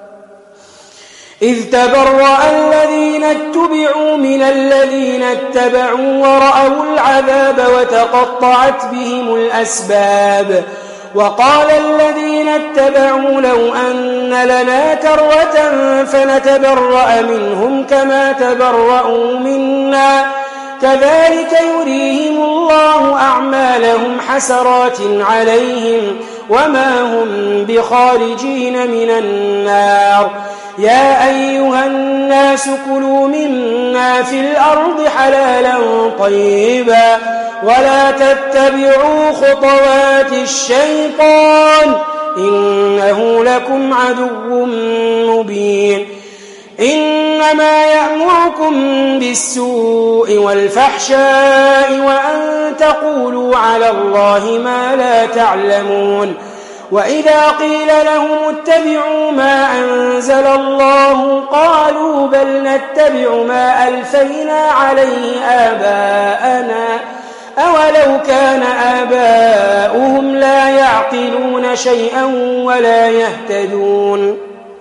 إذ تبرأ الذين اتبعوا من الذين اتبعوا ورأوا العذاب وتقطعت بهم الأسباب وقال الذين اتبعوا لو أن لنا كرة فنتبرأ منهم كما تبرأوا منا كذلك يريهم الله أعمالهم حسرات عليهم وما هم بخارجين من النار يا أيها الناس كلوا مما في الأرض حلالا طيبا ولا تتبعوا خطوات الشيطان إنه لكم عدو مبين إنما يأمركم بالسوء والفحشاء وأن تقولوا على الله ما لا تعلمون وإذا قيل لهم اتبعوا ما أنزل الله قالوا بل نتبع ما ألفينا عليه آباءنا أولو كان آباؤهم لا يعقلون شيئا ولا يهتدون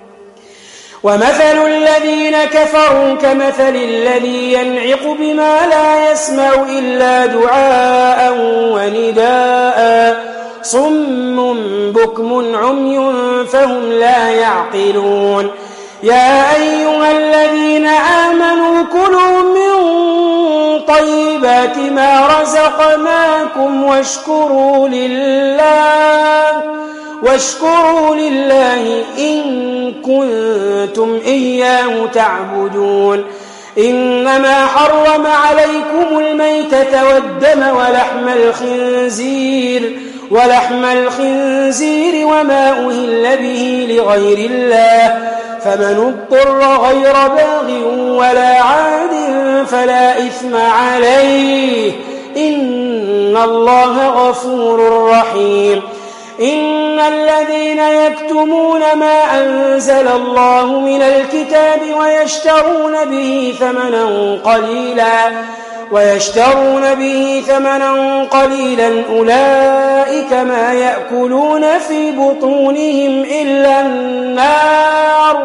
ومثل الذين كفروا كمثل الذي ينعق بما لا يسمع إلا دعاء ونداء صم بكم عمي فهم لا يعقلون يا أيها الذين آمنوا كلوا من طيبات ما رزقناكم واشكروا لله واشكروا لله إن كنتم إياه تعبدون إنما حرم عليكم الميتة والدم ولحم الخنزير ولحم الخنزير وما أهل به لغير الله فمن اضطر غير باغ ولا عاد فلا إثم عليه إن الله غفور رحيم إن الذين يكتمون ما أنزل الله من الكتاب ويشترون به ثمنا قليلا ويشترون به ثمنا قليلا أولئك ما يأكلون في بطونهم إلا النار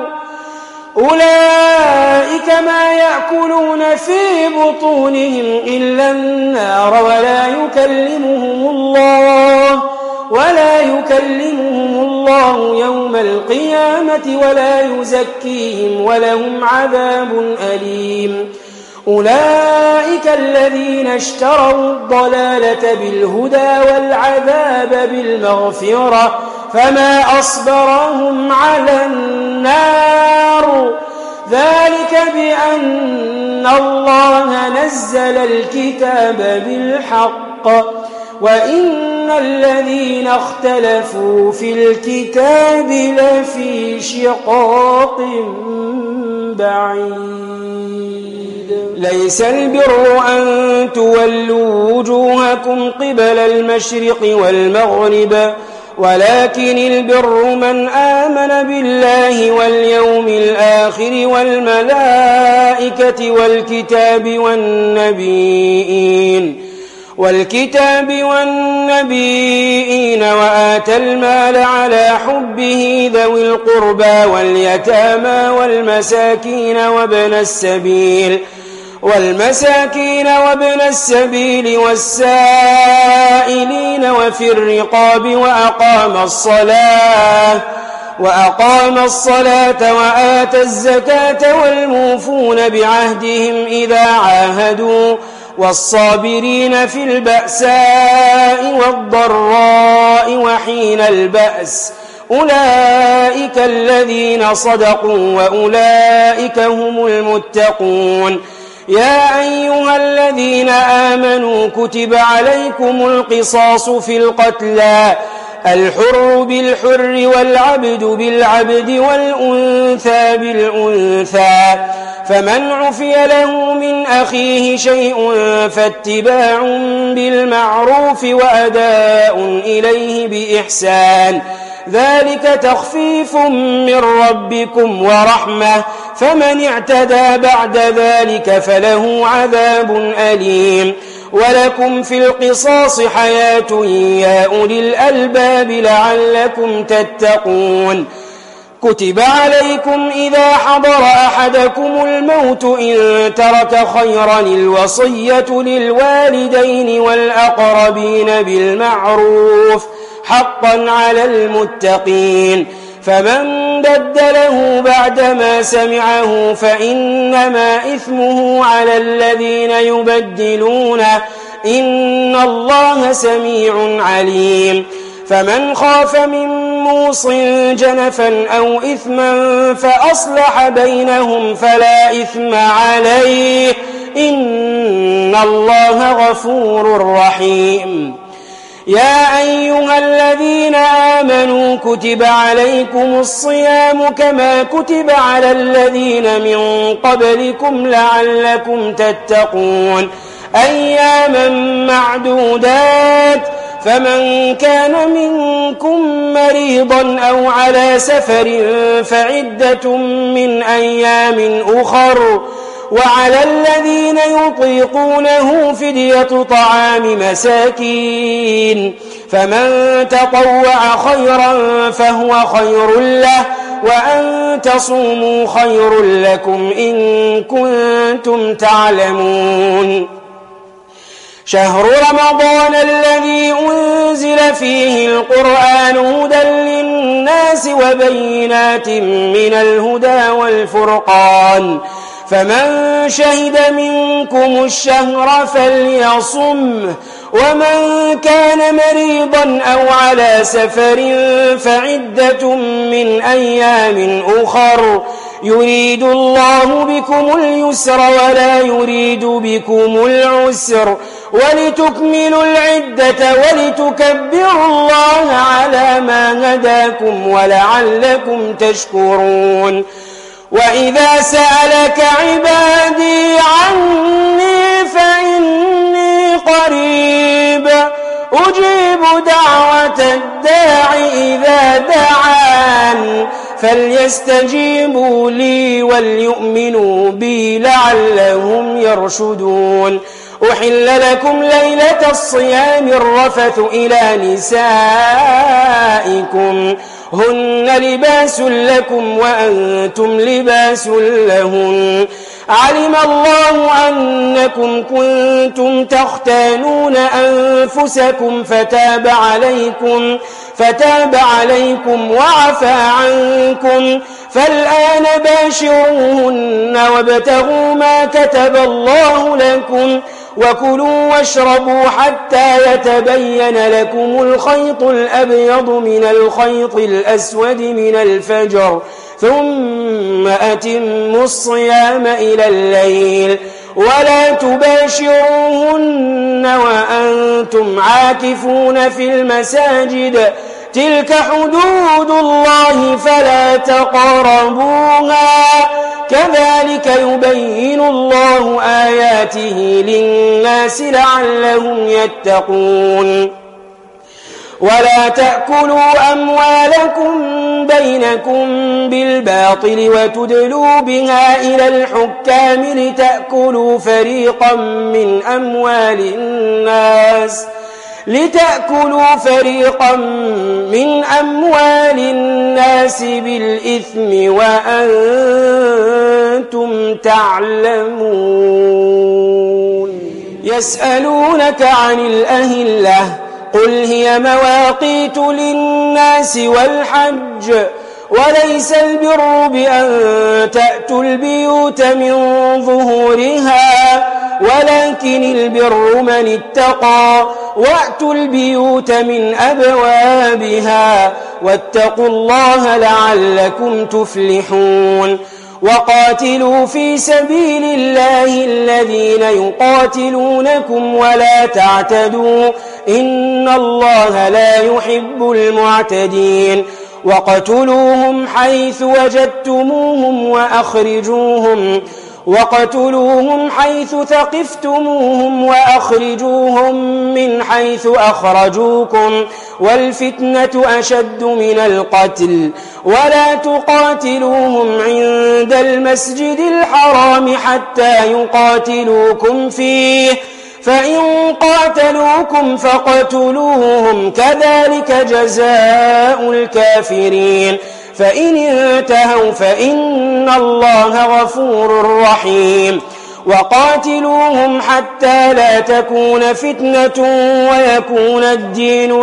أولئك ما يأكلون في بطونهم إلا النار ولا يكلمهم الله ولا يكلمهم الله يوم القيامة ولا يزكيهم ولهم عذاب أليم أولئك الذين اشتروا الضلالة بالهدى والعذاب بالمغفرة فما أصبرهم على النار ذلك بأن الله نزل الكتاب بالحق وإن الذين اختلفوا في الكتاب لفي شقاق بعيد ليس البر أن تولوا وجوهكم قبل المشرق والمغرب ولكن البر من آمن بالله واليوم الآخر والملائكة والكتاب والنبيين والكتاب والنبيين وآتى المال على حبه ذوي القربى واليتامى والمساكين وابن السبيل والمساكين وابن السبيل والسائلين وفي الرقاب وأقام الصلاة وأقام الصلاة وآتى الزكاة والموفون بعهدهم إذا عاهدوا والصابرين في البأساء والضراء وحين البأس أولئك الذين صدقوا وأولئك هم المتقون يا أيها الذين آمنوا كتب عليكم القصاص في القتلى الحر بالحر والعبد بالعبد والأنثى بالأنثى فمن عفي له من أخيه شيء فاتباع بالمعروف وأداء إليه بإحسان ذلك تخفيف من ربكم ورحمة فمن اعتدى بعد ذلك فله عذاب أليم ولكم في القصاص حياة يا أولي الألباب لعلكم تتقون كتب عليكم إذا حضر أحدكم الموت إن ترك خيرا الوصية للوالدين والأقربين بالمعروف حقا على المتقين. فمن بدله بعدما سمعه فإنما إثمه على الذين يبدلونه، إن الله سميع عليم. فمن خاف من موص جنفا أو إثما فأصلح بينهم فلا إثم عليه، إن الله غفور رحيم. يا أيها الذين آمنوا كتب عليكم الصيام كما كتب على الذين من قبلكم لعلكم تتقون، أياما معدودات. فمن كان منكم مريضا أو على سفر فعدة من أيام أخر، وعلى الذين يطيقونه فدية طعام مساكين، فمن تطوع خيرا فهو خير له، وأن تصوموا خير لكم إن كنتم تعلمون. شهر رمضان الذي أنزل فيه القرآن هدى للناس وبينات من الهدى والفرقان، فمن شهد منكم الشهر فليصمه، ومن كان مريضا أو على سفر فعدة من أيام أخر، يريد الله بكم اليسر ولا يريد بكم العسر، ولتكملوا العدة ولتكبروا الله على ما هداكم ولعلكم تشكرون. وإذا سألك عبادي عني فإني قريب أجيب دعوة الداع إذا دعان، فليستجيبوا لي وليؤمنوا بي لعلهم يرشدون. أحل لكم ليلة الصيام الرفث إلى نسائكم، هن لباس لكم وأنتم لباس لهن، علم الله أنكم كنتم تختانون أنفسكم فتاب عليكم فتاب عليكم وعفى عنكم، فالآن باشروهن وابتغوا ما كتب الله لكم، وكلوا واشربوا حتى يتبين لكم الخيط الأبيض من الخيط الأسود من الفجر، ثم أتموا الصيام إلى الليل، ولا تباشروهن وأنتم عاكفون في المساجد، تلك حدود الله فلا تقربوها، كذلك يبين الله آياته للناس لعلهم يتقون. ولا تأكلوا أموالكم بينكم بالباطل وتدلوا بها إلى الحكام لتأكلوا فريقا من أموال الناس لتأكلوا فريقا من أموال الناس بالإثم وأنتم تعلمون. يسألونك عن الأهلة قل هي مواقيت للناس والحج، وليس البر بأن تأتوا البيوت من ظهورها، ولكن البر من اتقى، وأتوا البيوت من أبوابها، واتقوا الله لعلكم تفلحون. وقاتلوا في سبيل الله الذين يقاتلونكم ولا تعتدوا، إن الله لا يحب المعتدين. وقتلوهم حيث وجدتموهم وأخرجوهم وقتلوهم حيث ثقفتموهم وأخرجوهم من حيث أخرجوكم، والفتنة أشد من القتل. ولا تقاتلوهم عند المسجد الحرام حتى يقاتلوكم فيه، فإن قاتلوكم فاقتلوهم، كذلك جزاء الكافرين. فإن انتهوا فإن الله غفور رحيم. وقاتلوهم حتى لا تكون فتنة ويكون الدين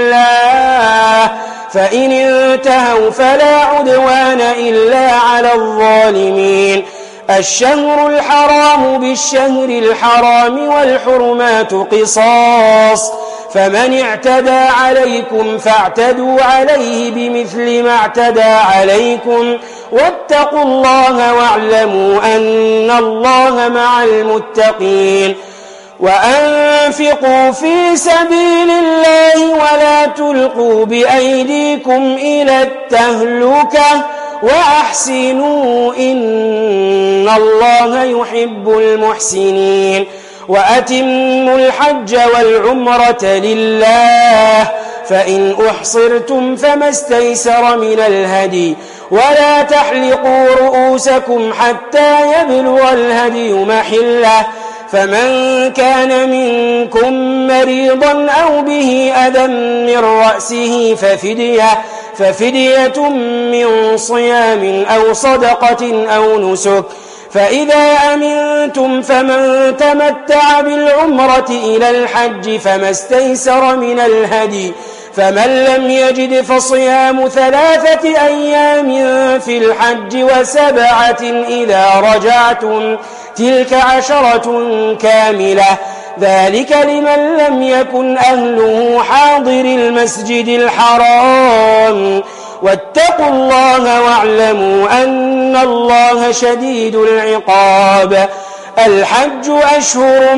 لله فإن انتهوا فلا عدوان إلا على الظالمين. الشهر الحرام بالشهر الحرام والحرمات قصاص فمن اعتدى عليكم فاعتدوا عليه بمثل ما اعتدى عليكم واتقوا الله واعلموا أن الله مع المتقين. وأنفقوا في سبيل الله ولا تلقوا بأيديكم إلى التهلكة وأحسنوا إن الله يحب المحسنين. وأتموا الحج والعمرة لله فإن أحصرتم فما استيسر من الهدي ولا تحلقوا رؤوسكم حتى يبلغ الهدي محله فمن كان منكم مريضا أو به أذى من رأسه ففدية, ففدية من صيام أو صدقة أو نسك فإذا أمنتم فمن تمتع بالعمرة إلى الحج فما استيسر من الهدي فمن لم يجد فصيام ثلاثة أيام في الحج وسبعة إذا رجعتم تلك عشرة كاملة ذلك لمن لم يكن أهله حاضر المسجد الحرام واتقوا الله واعلموا أن الله شديد العقاب. الحج أشهر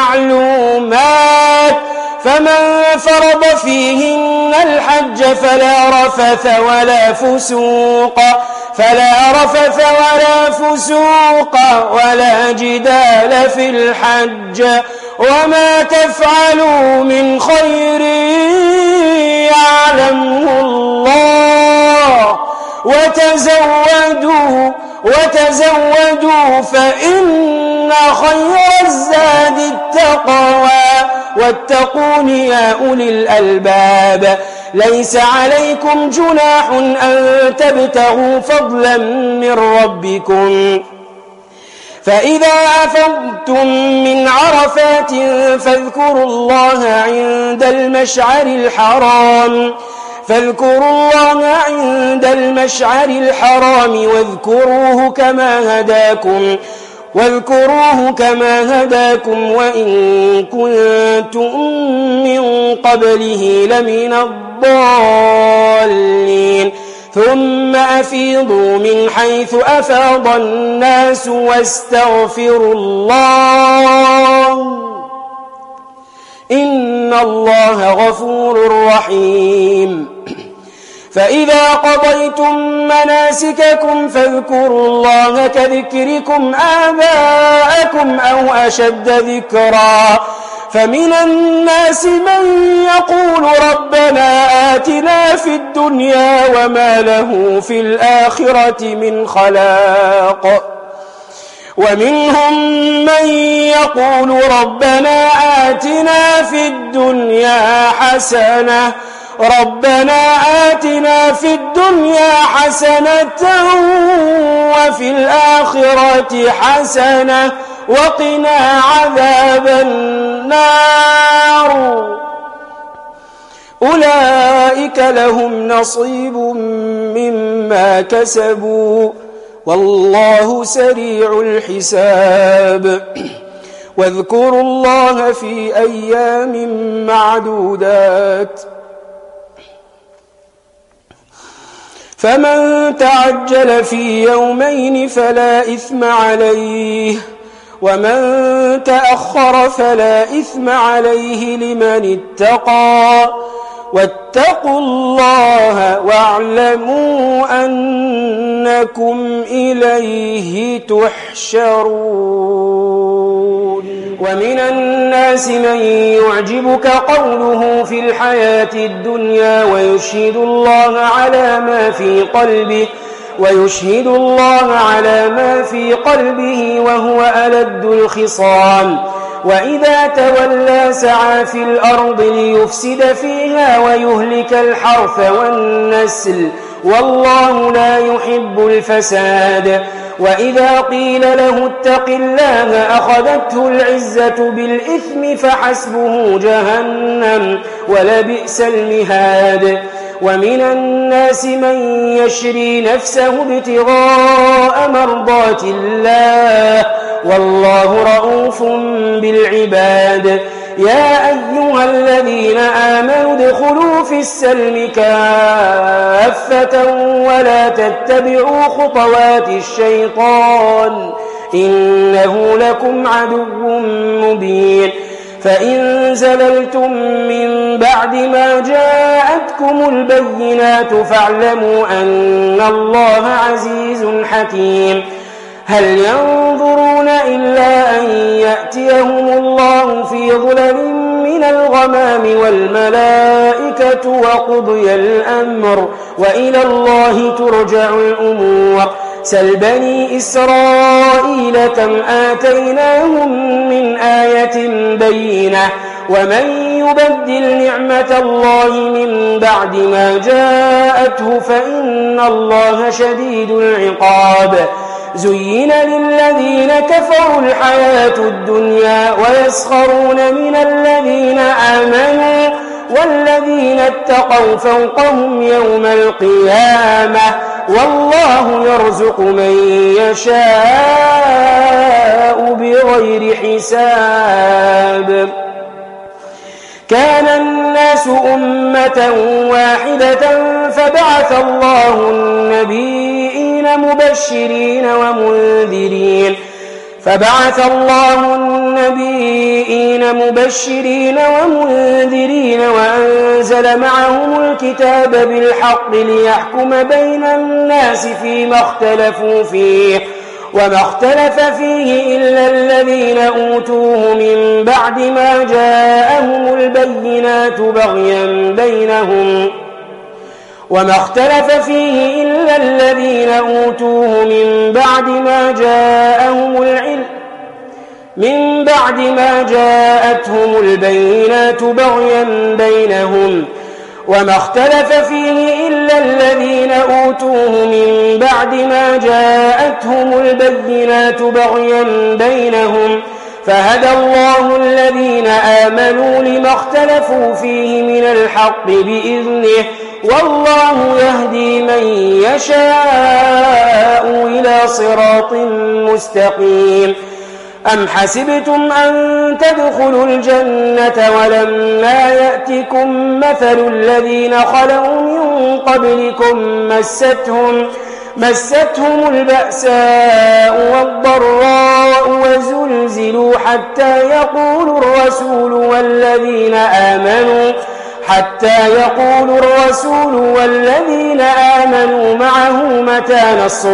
معلومات فمن فرض فيهن الحج فلا رفث ولا فسوق فلا رفث ولا فسوق ولا جدال في الحج وما تفعلوا من خير يعلمه الله وتزودوا وتزودوا فإن خير الزاد التقوى واتقون يا أولي الألباب. ليس عليكم جناح أن تبتغوا فضلا من ربكم فإذا أفضتم من عرفات فاذكروا الله عند المشعر الحرام فاذكروا الله عند المشعر الحرام واذكروه كما هداكم واذكروه كما هداكم وإن كنتم من قبله لمن الضالين. ثم أفيضوا من حيث أفاض الناس واستغفروا الله إن الله غفور رحيم. فإذا قضيتم مناسككم فاذكروا الله كذكركم آباءكم أو أشد ذكرا فمن الناس من يقول ربنا آتنا في الدنيا وما له في الآخرة من خلاق ومنهم من يقول ربنا آتنا في الدنيا حسنة ربنا آتنا في الدنيا حسنة وفي الآخرة حسنة وقنا عذاب النار أولئك لهم نصيب مما كسبوا والله سريع الحساب. واذكروا الله في أيام معدودات فمن تعجل في يومين فلا إثم عليه ومن تأخر فلا إثم عليه لمن اتقى واتقوا الله واعلموا أنكم إليه تحشرون. ومن الناس من يعجبك قوله في الحياة الدنيا ويشهد الله على ما في قلبه ويشهد الله على ما في قلبه وهو ألد الخصام وإذا تولى سعى في الأرض ليفسد فيها ويهلك الحرث والنسل والله لا يحب الفساد وإذا قيل له اتق الله أخذته العزة بالإثم فحسبه جهنم ولبئس المهاد. ومن الناس من يشري نفسه ابتغاء مرضات الله والله رؤوف بالعباد. يا أيها الذين آمنوا ادخلوا في السلم كافة ولا تتبعوا خطوات الشيطان إنه لكم عدو مبين. فإن زللتم من بعد ما جاءتكم البينات فاعلموا أن الله عزيز حكيم. هل ينظرون إلا أن يأتيهم الله في ظلل من الغمام والملائكة وقضي الأمر وإلى الله ترجع الأمور. سل بني إسرائيل كم آتيناهم من آية بينة ومن يبدل نعمة الله من بعد ما جاءته فإن الله شديد العقاب. زين للذين كفروا الحياة الدنيا ويسخرون من الذين آمنوا والذين اتقوا فوقهم يوم القيامة والله يرزق من يشاء بغير حساب. كان الناس أمة واحدة فبعث الله النبيين مبشرين ومنذرين فبعث الله النبيين مبشرين ومنذرين وأنزل معهم الكتاب بالحق ليحكم بين الناس فيما اختلفوا فيه وما اختلف فيه إلا الذين أوتوه من بعد ما جاءهم البينات بغيا بينهم وما اختلف فيه إلا الذين أوتوه من بعد ما جاءهم العلم من بعد ما جاءتهم البينات بغيا بينهم وما اختلف فيه إلا الذين أوتوه من بعد ما جاءتهم البينات بغيا بينهم فهدى الله الذين آمنوا لما اختلفوا فيه من الحق بإذنه والله يهدي من يشاء إلى صراط مستقيم. أم حسبتم أن تدخلوا الجنة ولما يأتكم مثل الذين خلوا من قبلكم مستهم مستهم البأساء والضراء وزلزلوا حتى يقول الرسول والذين آمنوا حتى يقول الرسول والذين آمنوا معه متى نصر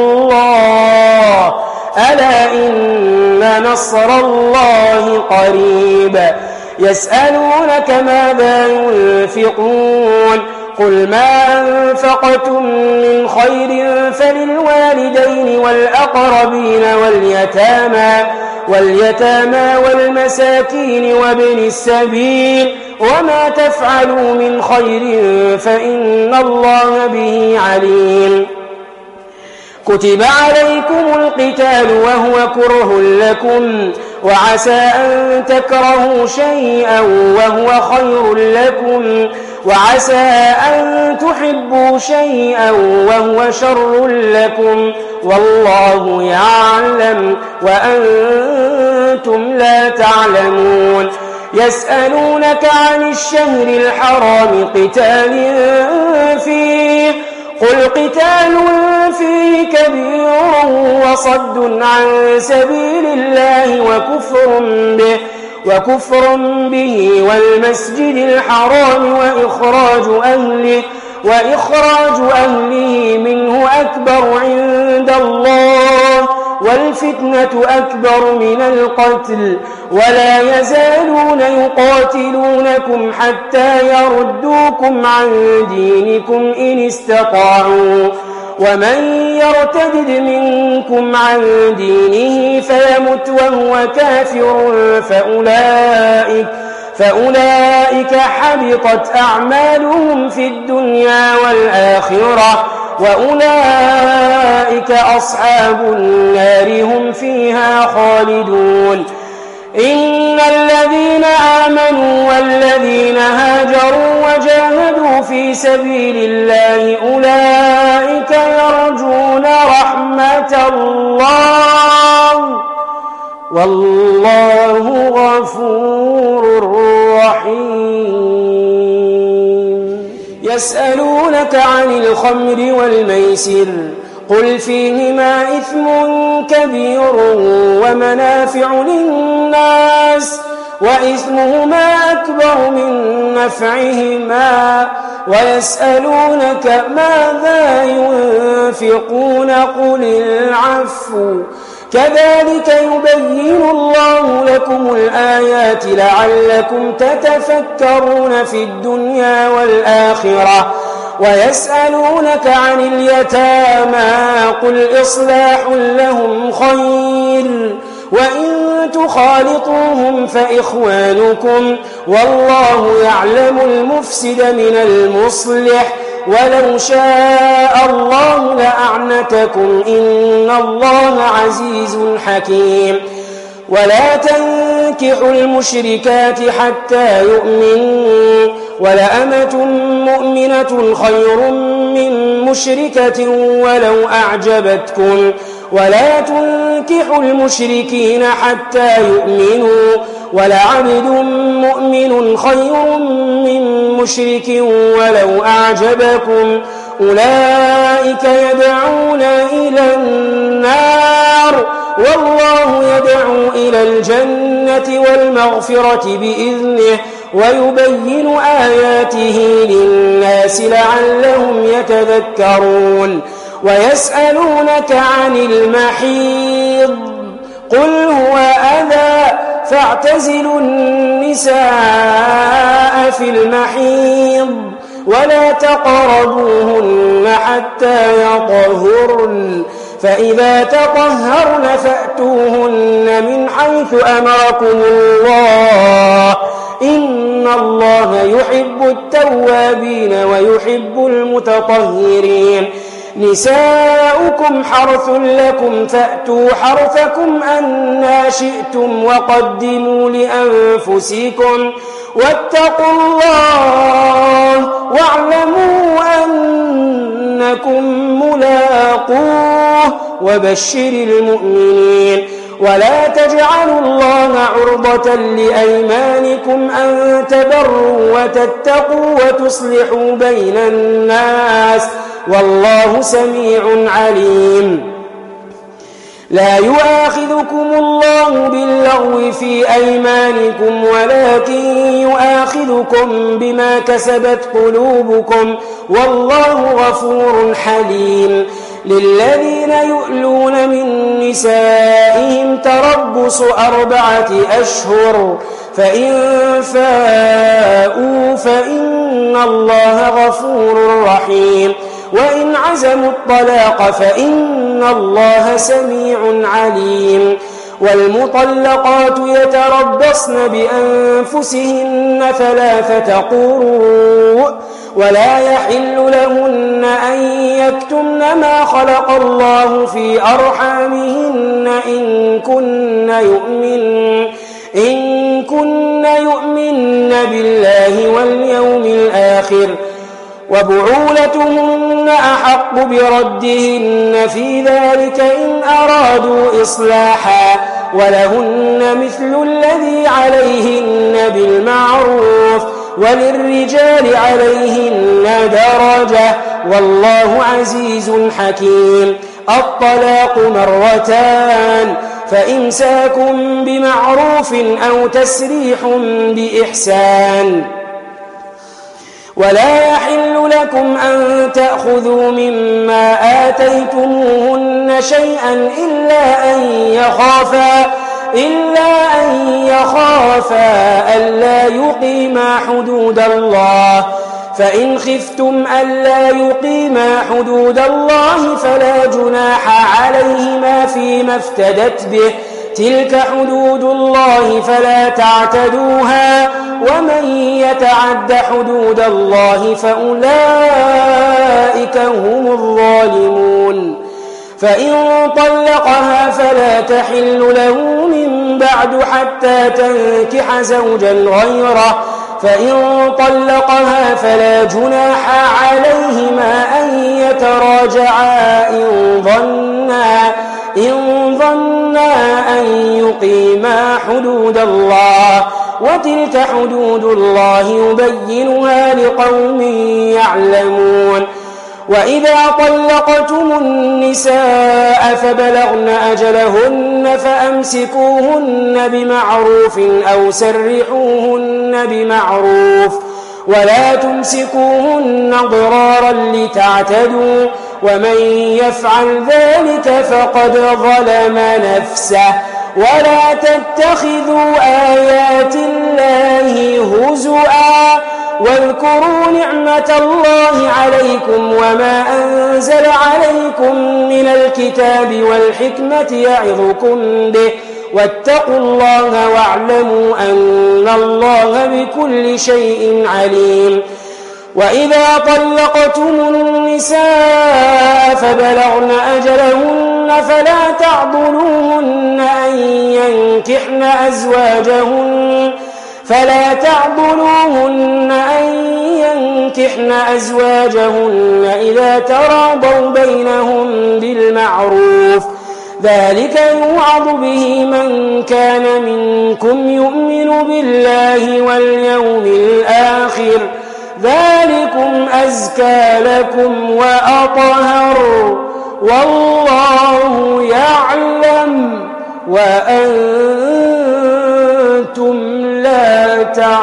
الله ألا إن نصر الله قريب. يسألونك ماذا ينفقون قل ما أنفقتم من خير فللوالدين والأقربين واليتامى واليتامى والمساكين وابن السبيل وما تفعلوا من خير فإن الله به عليم. كتب عليكم القتال وهو كره لكم وعسى أن تكرهوا شيئا وهو خير لكم وعسى أن تحبوا شيئا وهو شر لكم والله يعلم وأنتم لا تعلمون. يسألونك عن الشهر الحرام قتال فيه قل قتال فيه كبير وصد عن سبيل الله وكفر به وكفر به والمسجد الحرام وإخراج أهله وإخراج أهله منه أكبر عند الله والفتنة أكبر من القتل ولا يزالون يقاتلونكم حتى يردوكم عن دينكم إن استطاعوا ومن يرتد منكم عن دينه فيمت وهو كافر فأولئك فأولئك حبطت أعمالهم في الدنيا والآخرة وأولئك أصحاب النار هم فيها خالدون إن الذين آمنوا والذين هاجروا وجاهدوا في سبيل الله أولئك يرجون رحمة الله والله غفور رحيم يسألونك عن الخمر والميسر قل فيهما إثم كبير ومنافع للناس وإثمهما أكبر من نفعهما ويسألونك ماذا ينفقون قل العفو كذلك يبين الله لكم الآيات لعلكم تتفكرون في الدنيا والآخرة ويسألونك عن اليتامى قل إصلاح لهم خير وإن تخالطوهم فإخوانكم والله يعلم المفسد من المصلح ولو شاء الله لأعنتكم إن الله عزيز حكيم ولا تنكحوا المشركات حتى يؤمنوا ولأمة مؤمنة خير من مشركة ولو أعجبتكم ولا تنكحوا المشركين حتى يؤمنوا ولعبد مؤمن خير من مشرك ولو أعجبكم أولئك يدعون إلى النار والله يدعو إلى الجنة والمغفرة بإذنه ويبين آياته للناس لعلهم يتذكرون ويسألونك عن المحيض قل هو أذى فاعتزلوا النساء في المحيض ولا تقربوهن حتى يطهرن فإذا تطهرن فأتوهن من حيث أمركم الله إن الله يحب التوابين ويحب المتطهرين نساؤكم حرث لكم فأتوا حرثكم أنى شئتم وقدموا لأنفسكم واتقوا الله واعلموا أنكم ملاقوه وبشر المؤمنين ولا تجعلوا الله عرضة لأيمانكم أن تبروا وتتقوا وتصلحوا بين الناس والله سميع عليم لا يؤاخذكم الله باللغو في أيمانكم ولكن يؤاخذكم بما كسبت قلوبكم والله غفور حليم للذين يؤلون من نسائهم تربص أربعة أشهر فإن فاءوا فإن الله غفور رحيم وإن عزموا الطلاق فإن الله سميع عليم والمطلقات يتربصن بأنفسهن ثلاثة قروء ولا يحل لهن أن يكتمن ما خلق الله في أرحامهن إن كن يؤمن إن كن يؤمن بالله واليوم الآخر وبعولتهن أحق بردهن في ذلك إن أرادوا إصلاحا ولهن مثل الذي عليهن بالمعروف وللرجال عليهن درجة والله عزيز حكيم الطلاق مرتان فإمساكم بمعروف أو تسريح بإحسان ولا يحل لكم أن تأخذوا مما آتيتموهن شيئا إلا أن يخافا إلا أن يخافا ألا يقيما حدود الله فإن خفتم ألا يقيما حدود الله فلا جناح عليهما فيما افتدت به تلك حدود الله فلا تعتدوها ومن يتعد حدود الله فأولئك هم الظالمون فإن طلقها فلا تحل له من بعد حتى تنكح زوجا غيره فإن طلقها فلا جناح عليهما أن يتراجعا إن ظنا إن ظنا أن يقيما حدود الله وتلك حدود الله يبينها لقوم يعلمون وإذا طلقتم النساء فبلغن أجلهن فأمسكوهن بمعروف أو سرحوهن بمعروف ولا تمسكوهن ضرارا لتعتدوا ومن يفعل ذلك فقد ظلم نفسه ولا تتخذوا آيات الله هزؤا واذكروا نعمة الله عليكم وما أنزل عليكم من الكتاب والحكمة يعظكم به واتقوا الله واعلموا أن الله بكل شيء عليم وإذا طلقتم النساء فبلغن أجلهن فلا تعضلوهن أن ينكحن أزواجهن فلا تعضلوهن أن ينكحن أزواجهن إذا تراضوا بينهم بالمعروف ذلك يوعظ به من كان منكم يؤمن بالله واليوم الآخر ذلكم أزكى لكم وأطهر والله يعلم وأنتم لا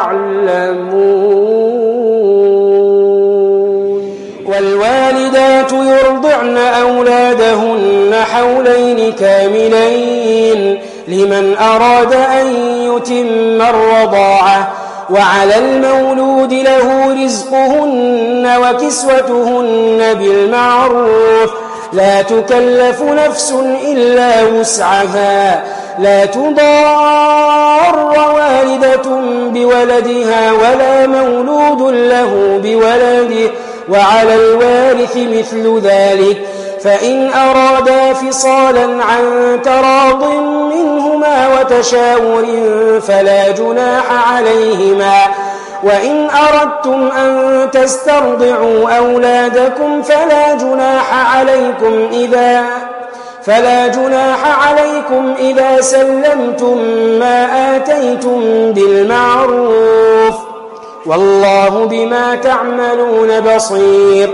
تعلمون والوالدات يرضعن أولادهن حولين كاملين لمن أراد أن يتم الرضاعة وعلى المولود له رزقهن وكسوتهن بالمعروف لا تكلف نفس إلا وسعها لا تضار والدة بولدها ولا مولود له بولده وعلى الوارث مثل ذلك فإن أرادا فصالا عن تراض منهما وتشاور فلا جناح عليهما وإن أردتم أن تسترضعوا أولادكم فلا جناح عليكم إذا فلا جناح عليكم إذا سلمتم ما آتيتم بالمعروف والله بما تعملون بصير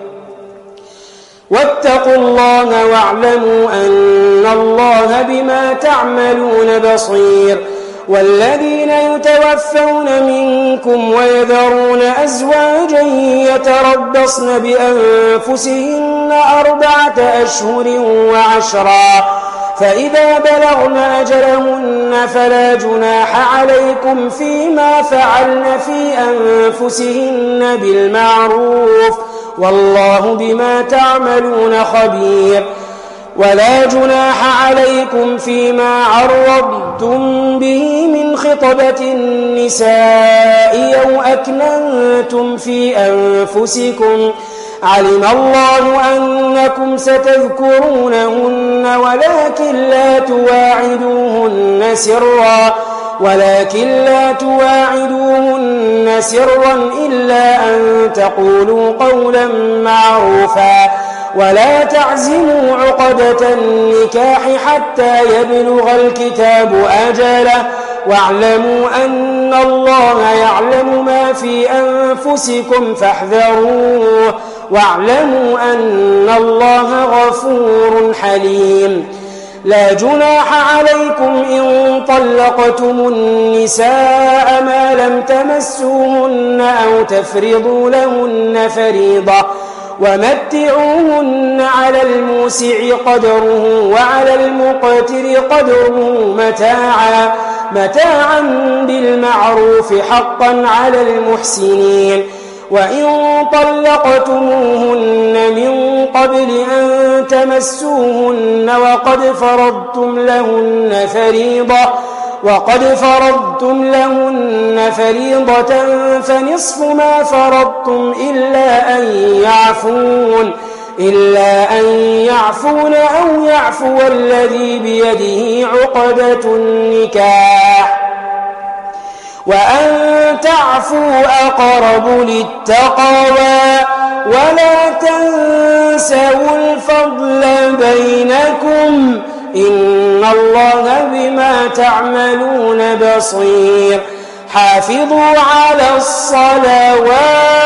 واتقوا الله واعلموا أن الله بما تعملون بصير والذين يتوفون منكم ويذرون أزواجا يتربصن بأنفسهن أربعة أشهر وعشرا فإذا بلغن أجلهن فلا جناح عليكم فيما فعلن في أنفسهن بالمعروف والله بما تعملون خبير ولا جناح عليكم فيما عرضتم به من خطبة النساء أو أكننتم في أنفسكم علم الله أنكم ستذكرونهن ولكن لا تواعدوهن سرا ولكن لا تواعدوهن سرا إلا أن تقولوا قولا معروفا ولا تعزموا عقدة النكاح حتى يبلغ الكتاب أجله واعلموا أن الله يعلم ما في أنفسكم فاحذروه واعلموا أن الله غفور حليم لا جناح عليكم إن طلقتم النساء ما لم تمسوهن أو تفرضوا لهن فريضة ومتعوهن على الموسع قدره وعلى المقتر قدره متاعا متاعا بالمعروف حقا على المحسنين وإن طلقتموهن من قبل أن تمسوهن وقد فرضتم لهن فريضة وقد فرضتم لهن فريضة فنصف ما فرضتم إلا أن يعفون إلا أن يعفون أو يعفو الذي بيده عقدة النكاح وأن تعفوا أقرب للتقوى ولا تنسوا الفضل بينكم إن الله بما تعملون بصير حافظوا على الصلوات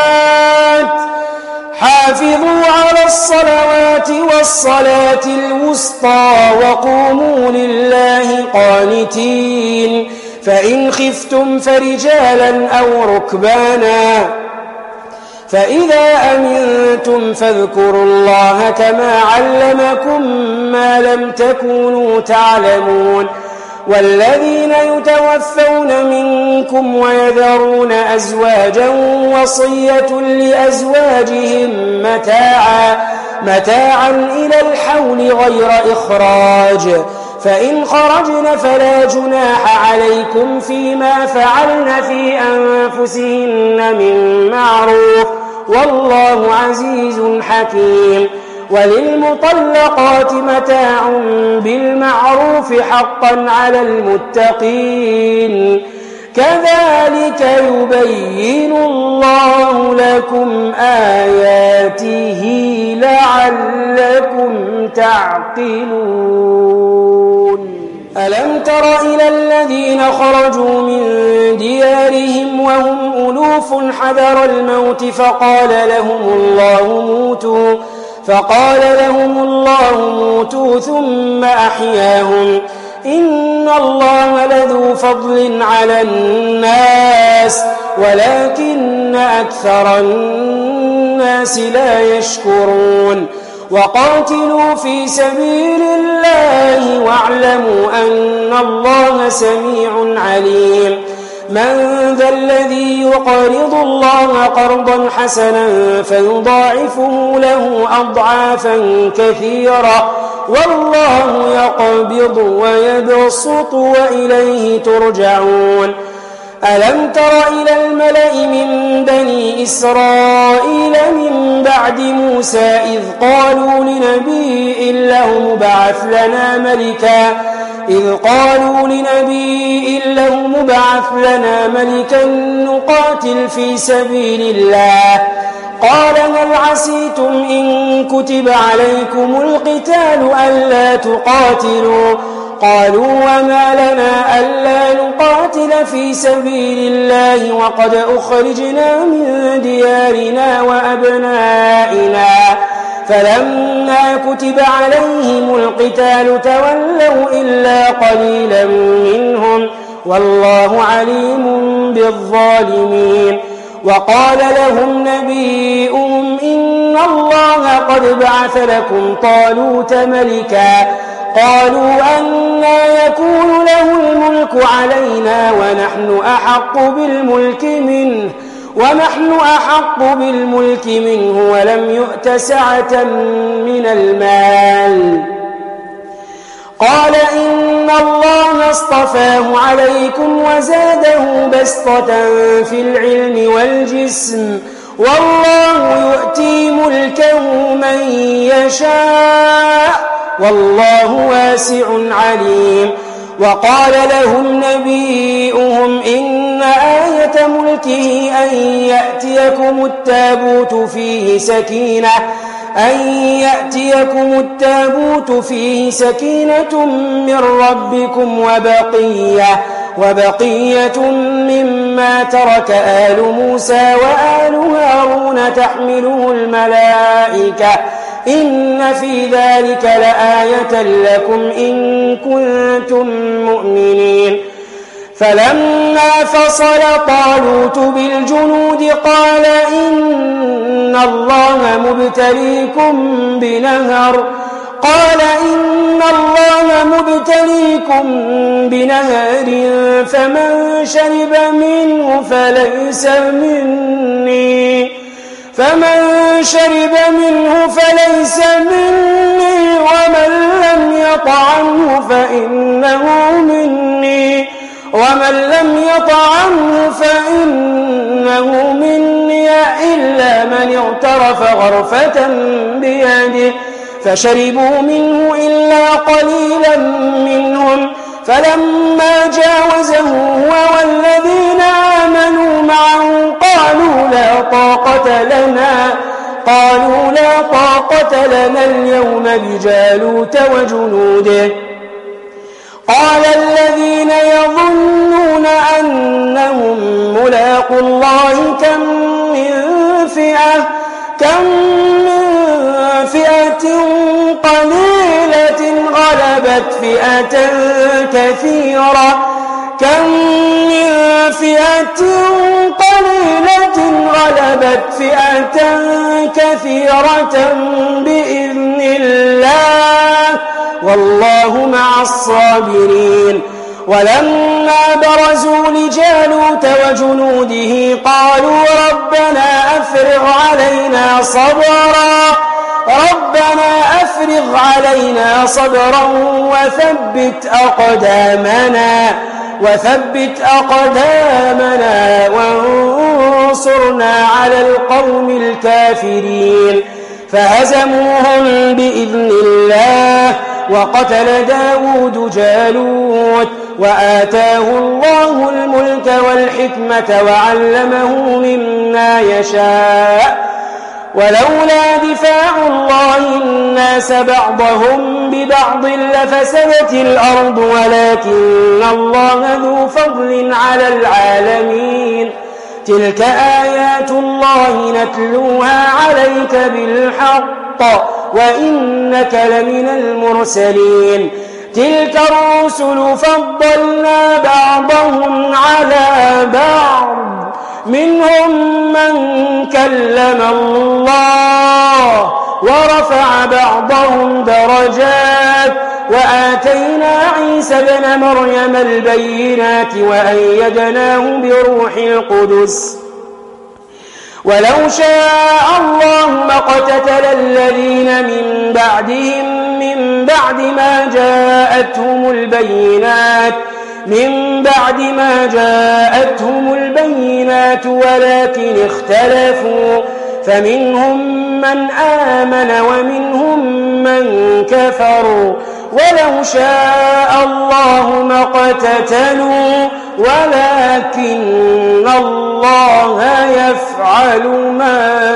حافظوا على الصلوات والصلاة الوسطى وقوموا لله قانتين فإن خفتم فرجالا أو ركبانا فإذا أمنتم فاذكروا الله كما علمكم ما لم تكونوا تعلمون والذين يتوفون منكم ويذرون أزواجا وصية لأزواجهم متاعا متاعا إلى الحول غير إخراج فإن خرجن فلا جناح عليكم فيما فعلن في أنفسهن من معروف والله عزيز حكيم وللمطلقات متاع بالمعروف حقا على المتقين كذلك يبين الله لكم آياته لعلكم تعقلون ألم تر إلى الذين خرجوا من ديارهم وهم ألوف حذر الموت فقال لهم الله موتوا فقال لهم الله موتوا ثم أحياهم إن الله لذو فضل على الناس ولكن أكثر الناس لا يشكرون وقاتلوا في سبيل الله واعلموا أن الله سميع عليم من ذا الذي يقرض الله قرضا حسنا فيضاعفه له أضعافا كثيرة والله يقبض ويبسط وإليه ترجعون ألم تر إلى الملأ من بني إسرائيل من بعد موسى إذ قالوا لنبي له مبعث لنا ملكا إذ قالوا لنبي له مبعث لنا ملكا نقاتل في سبيل الله قال هل عسيتم إن كتب عليكم القتال ألا تقاتلوا قالوا وما لنا ألا نقاتل في سبيل الله وقد أخرجنا من ديارنا وأبنائنا فلما كتب عليهم القتال تولوا إلا قليلا منهم والله عليم بالظالمين وقال لهم نبيهم إن الله قد بعث لكم طالوت ملكا قالوا أنى يكون له الملك علينا ونحن أحق بالملك منه ونحن أحق بالملك منه ولم يؤت سعة من المال قال إن الله اصطفاه عليكم وزاده بسطة في العلم والجسم والله يؤتي ملكه من يشاء والله واسع عليم وقال لهم نبيهم إن آية ملكه أن يأتيكم التابوت فيه سكينة أن يأتيكم التابوت فيه سكينة من ربكم وبقية وبقية مما ترك آل موسى وآل هارون تحمله الملائكة إن في ذلك لآية لكم إن كنتم مؤمنين فلما فصل طالوت بالجنود قال إن الله مبتليكم بنهر قال إن الله مبتليكم بنهر فمن شرب منه فليس مني فمن شرب منه فليس مني ومن لم يطعمه فإنه مني ومن لم يطعمه فإنه مني إلا من اغترف غرفة بيده فشربوا منه إلا قليلا منهم فلما جاوزه هو والذين آمنوا معه قالوا لا طاقة لنا قالوا لا طاقة لنا اليوم بجالوت وجنوده قال الذين يظنون أنهم ملاقو الله كم من فئة كم من فئة قليلة غلبت فئة كثيرة كم من فئة قليلة غلبت فئة كثيرة بإذن الله والله مع الصابرين ولما برزوا لجالوت وجنوده قالوا ربنا أفرغ علينا صبرا ربنا أفرغ علينا صبرا وثبت أقدامنا وثبت أقدامنا وانصرنا على القوم الكافرين فهزموهم بإذن الله وقتل داود جالوت وآتاه الله الملك والحكمة وعلمه مما يشاء ولولا دفاع الله الناس بعضهم ببعض لفسدت الأرض ولكن الله ذو فضل على العالمين تلك آيات الله نتلوها عليك بالحق وإنك لمن المرسلين تلك الرسل فضلنا بعضهم على بعض منهم من كلم الله ورفع بعضهم درجات وآتينا عيسى ابن مريم البينات وأيدناه بروح القدس ولو شاء الله ما اقتتل الذين من بعدهم من بعد ما جاءتهم البينات من بعد ما جاءتهم البينات ولكن اختلفوا فمنهم من آمن ومنهم من كفروا ولو شاء الله ما اقتتلوا ولكن الله يفعل ما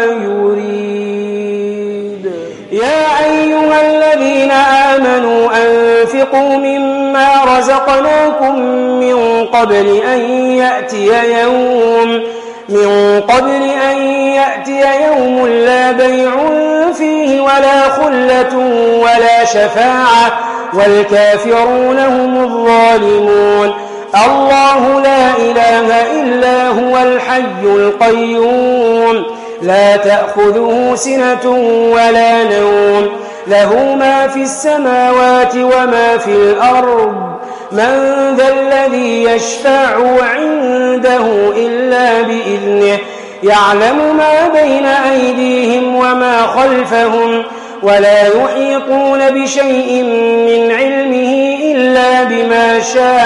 يريد يا أيها الذين آمنوا أنفقوا مما رزقناكم من قبل أن يأتي يوم من قبل أن يأتي يوم لا بيع فيه ولا خلة ولا شفاعة والكافرون هم الظالمون الله لا إله إلا هو الحي القيوم لا تأخذه سنة ولا نوم له ما في السماوات وما في الأرض من ذا الذي يشفع عنده إلا بإذنه يعلم ما بين أيديهم وما خلفهم ولا يحيطون بشيء من علمه إلا بما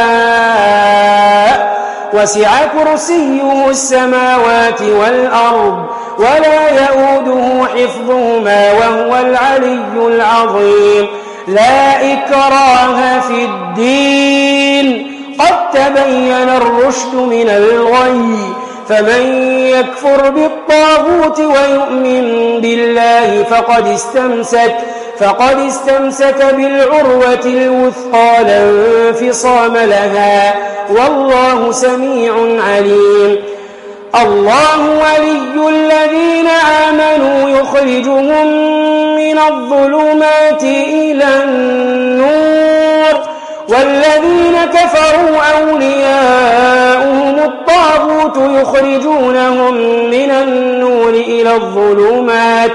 شاء وسع كرسيه السماوات والأرض ولا يؤوده حفظهما وهو العلي العظيم لا إكراه في الدين قد تبين الرشد من الغي فمن يكفر بالطاغوت ويؤمن بالله فقد استمسك فقد استمسك بالعروة الوثقى لا انفصام لها والله سميع عليم الله ولي الذين آمنوا يخرجهم من الظلمات إلى النور والذين كفروا أولياؤهم الطاغوت يخرجونهم من النور إلى الظلمات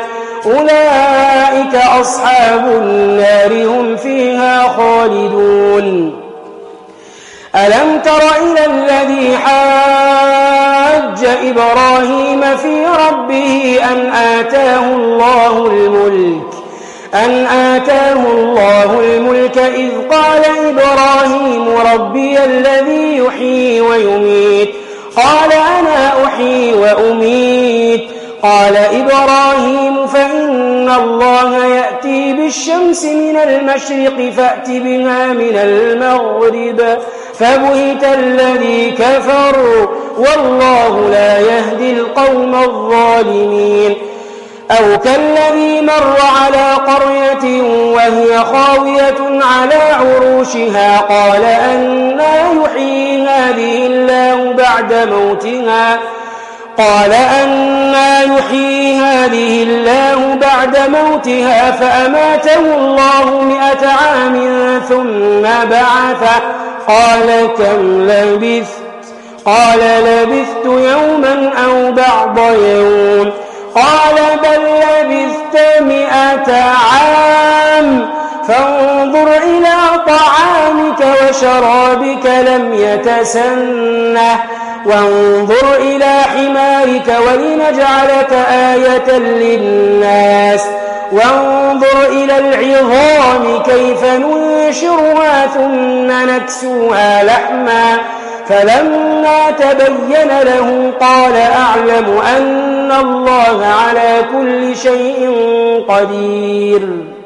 أولئك أصحاب النار هم فيها خالدون ألم تر إلى الذي حاج إبراهيم في ربه أن آتاه الله الملك أن آتاه الله الملك إذ قال إبراهيم ربي الذي يحيي ويميت قال أنا أحيي وأميت قال إبراهيم فإن الله يأتي بالشمس من المشرق فأت بها من المغرب فبهت الذي كفر والله لا يهدي القوم الظالمين أو كالذي مر على قرية وهي خاوية على عروشها قال أنى يحيي هذه الله بعد موتها قال أنى يحيي هذه الله بعد موتها فأماته الله مئة عام ثم بعثه قال كم لبثت قال لبثت يوما أو بعض يوم قال بل لبثت مئة عام فانظر إلى طعامك وشرابك لم يتسنه وانظر إلى حمارك ولنجعلك آية للناس وانظر إلى العظام كيف ننشرها ثم نكسوها لحما فلما تبين له قال أعلم أن الله على كل شيء قدير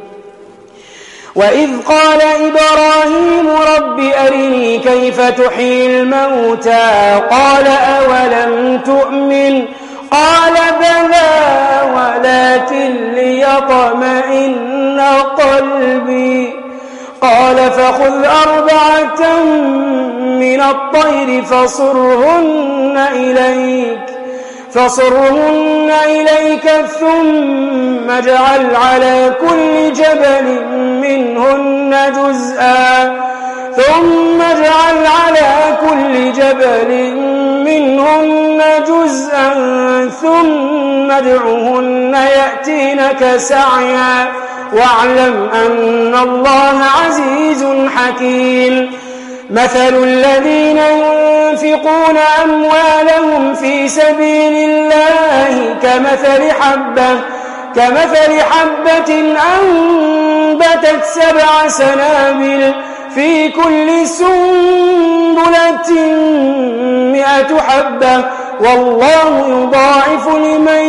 وإذ قال إبراهيم رب أرني كيف تحيي الموتى قال أولم تؤمن قال بلى ولكن ليطمئن قلبي قال فخذ أربعة من الطير فصرهن إليك فصرهن إليك ثم اجعل على كل جبل منهن جزءا ثم اجعل على كل جبل منهن جزءا ثم ادعهن يأتينك سعيا واعلم أن الله عزيز حكيم مثل الذين ينفقون أموالهم في سبيل الله كمثل حبة كمثل حبة أنبتت سبع سنابل في كل سنبلة مئة حبة والله يضاعف لمن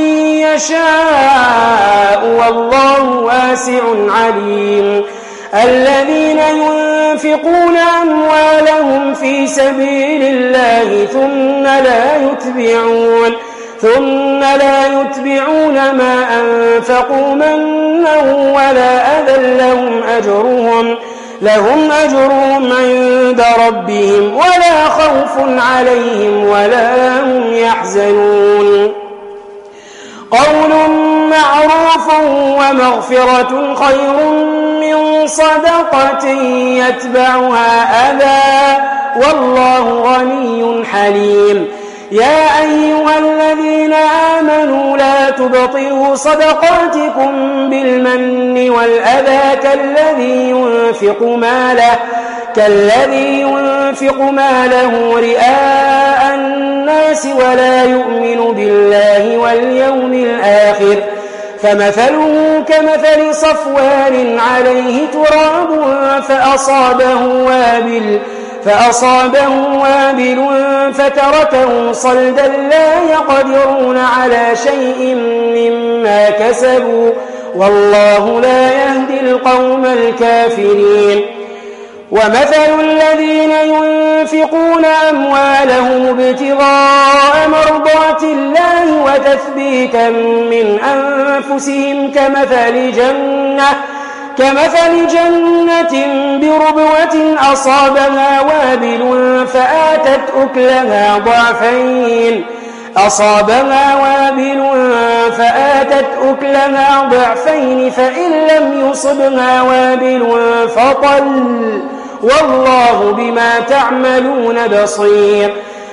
يشاء والله واسع عليم الذين ينفقون أموالهم في سبيل الله ثم لا يتبعون ثم لا يتبعون ما أنفقوا منا ولا أذى لهم أجرهم لهم أجرهم عند ربهم ولا خوف عليهم ولا هم يحزنون قول معروف ومغفرة خير من صدقة يتبعها أذى والله غني حليم يا أيها الذين آمنوا لا تبطلوا صدقاتكم بالمن والأذى كالذي ينفق ماله كالذي ينفق ماله رئاء الناس ولا يؤمن بالله واليوم الآخر فمثله كمثل صفوان عليه تراب فأصابه وابل فأصابه وابل فتركه صلدا لا يقدرون على شيء مما كسبوا والله لا يهدي القوم الكافرين ومثل الذين ينفقون أموالهم ابتغاء مرضات الله وتثبيتا من أنفسهم كمثل جنة كمثل جنة بربوة أصابها وابل فآتت أكلها ضعفين أصابها وابل فآتت أكلها ضعفين فإن لم يصبها وابل فطل والله بما تعملون بصير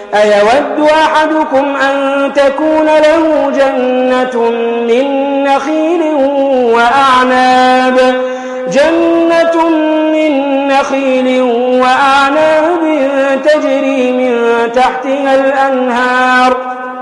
أيود أحدكم أن تكون له جنة من نخيل وأعناب جنة من نخيل وأعناب تجري من تحتها الأنهار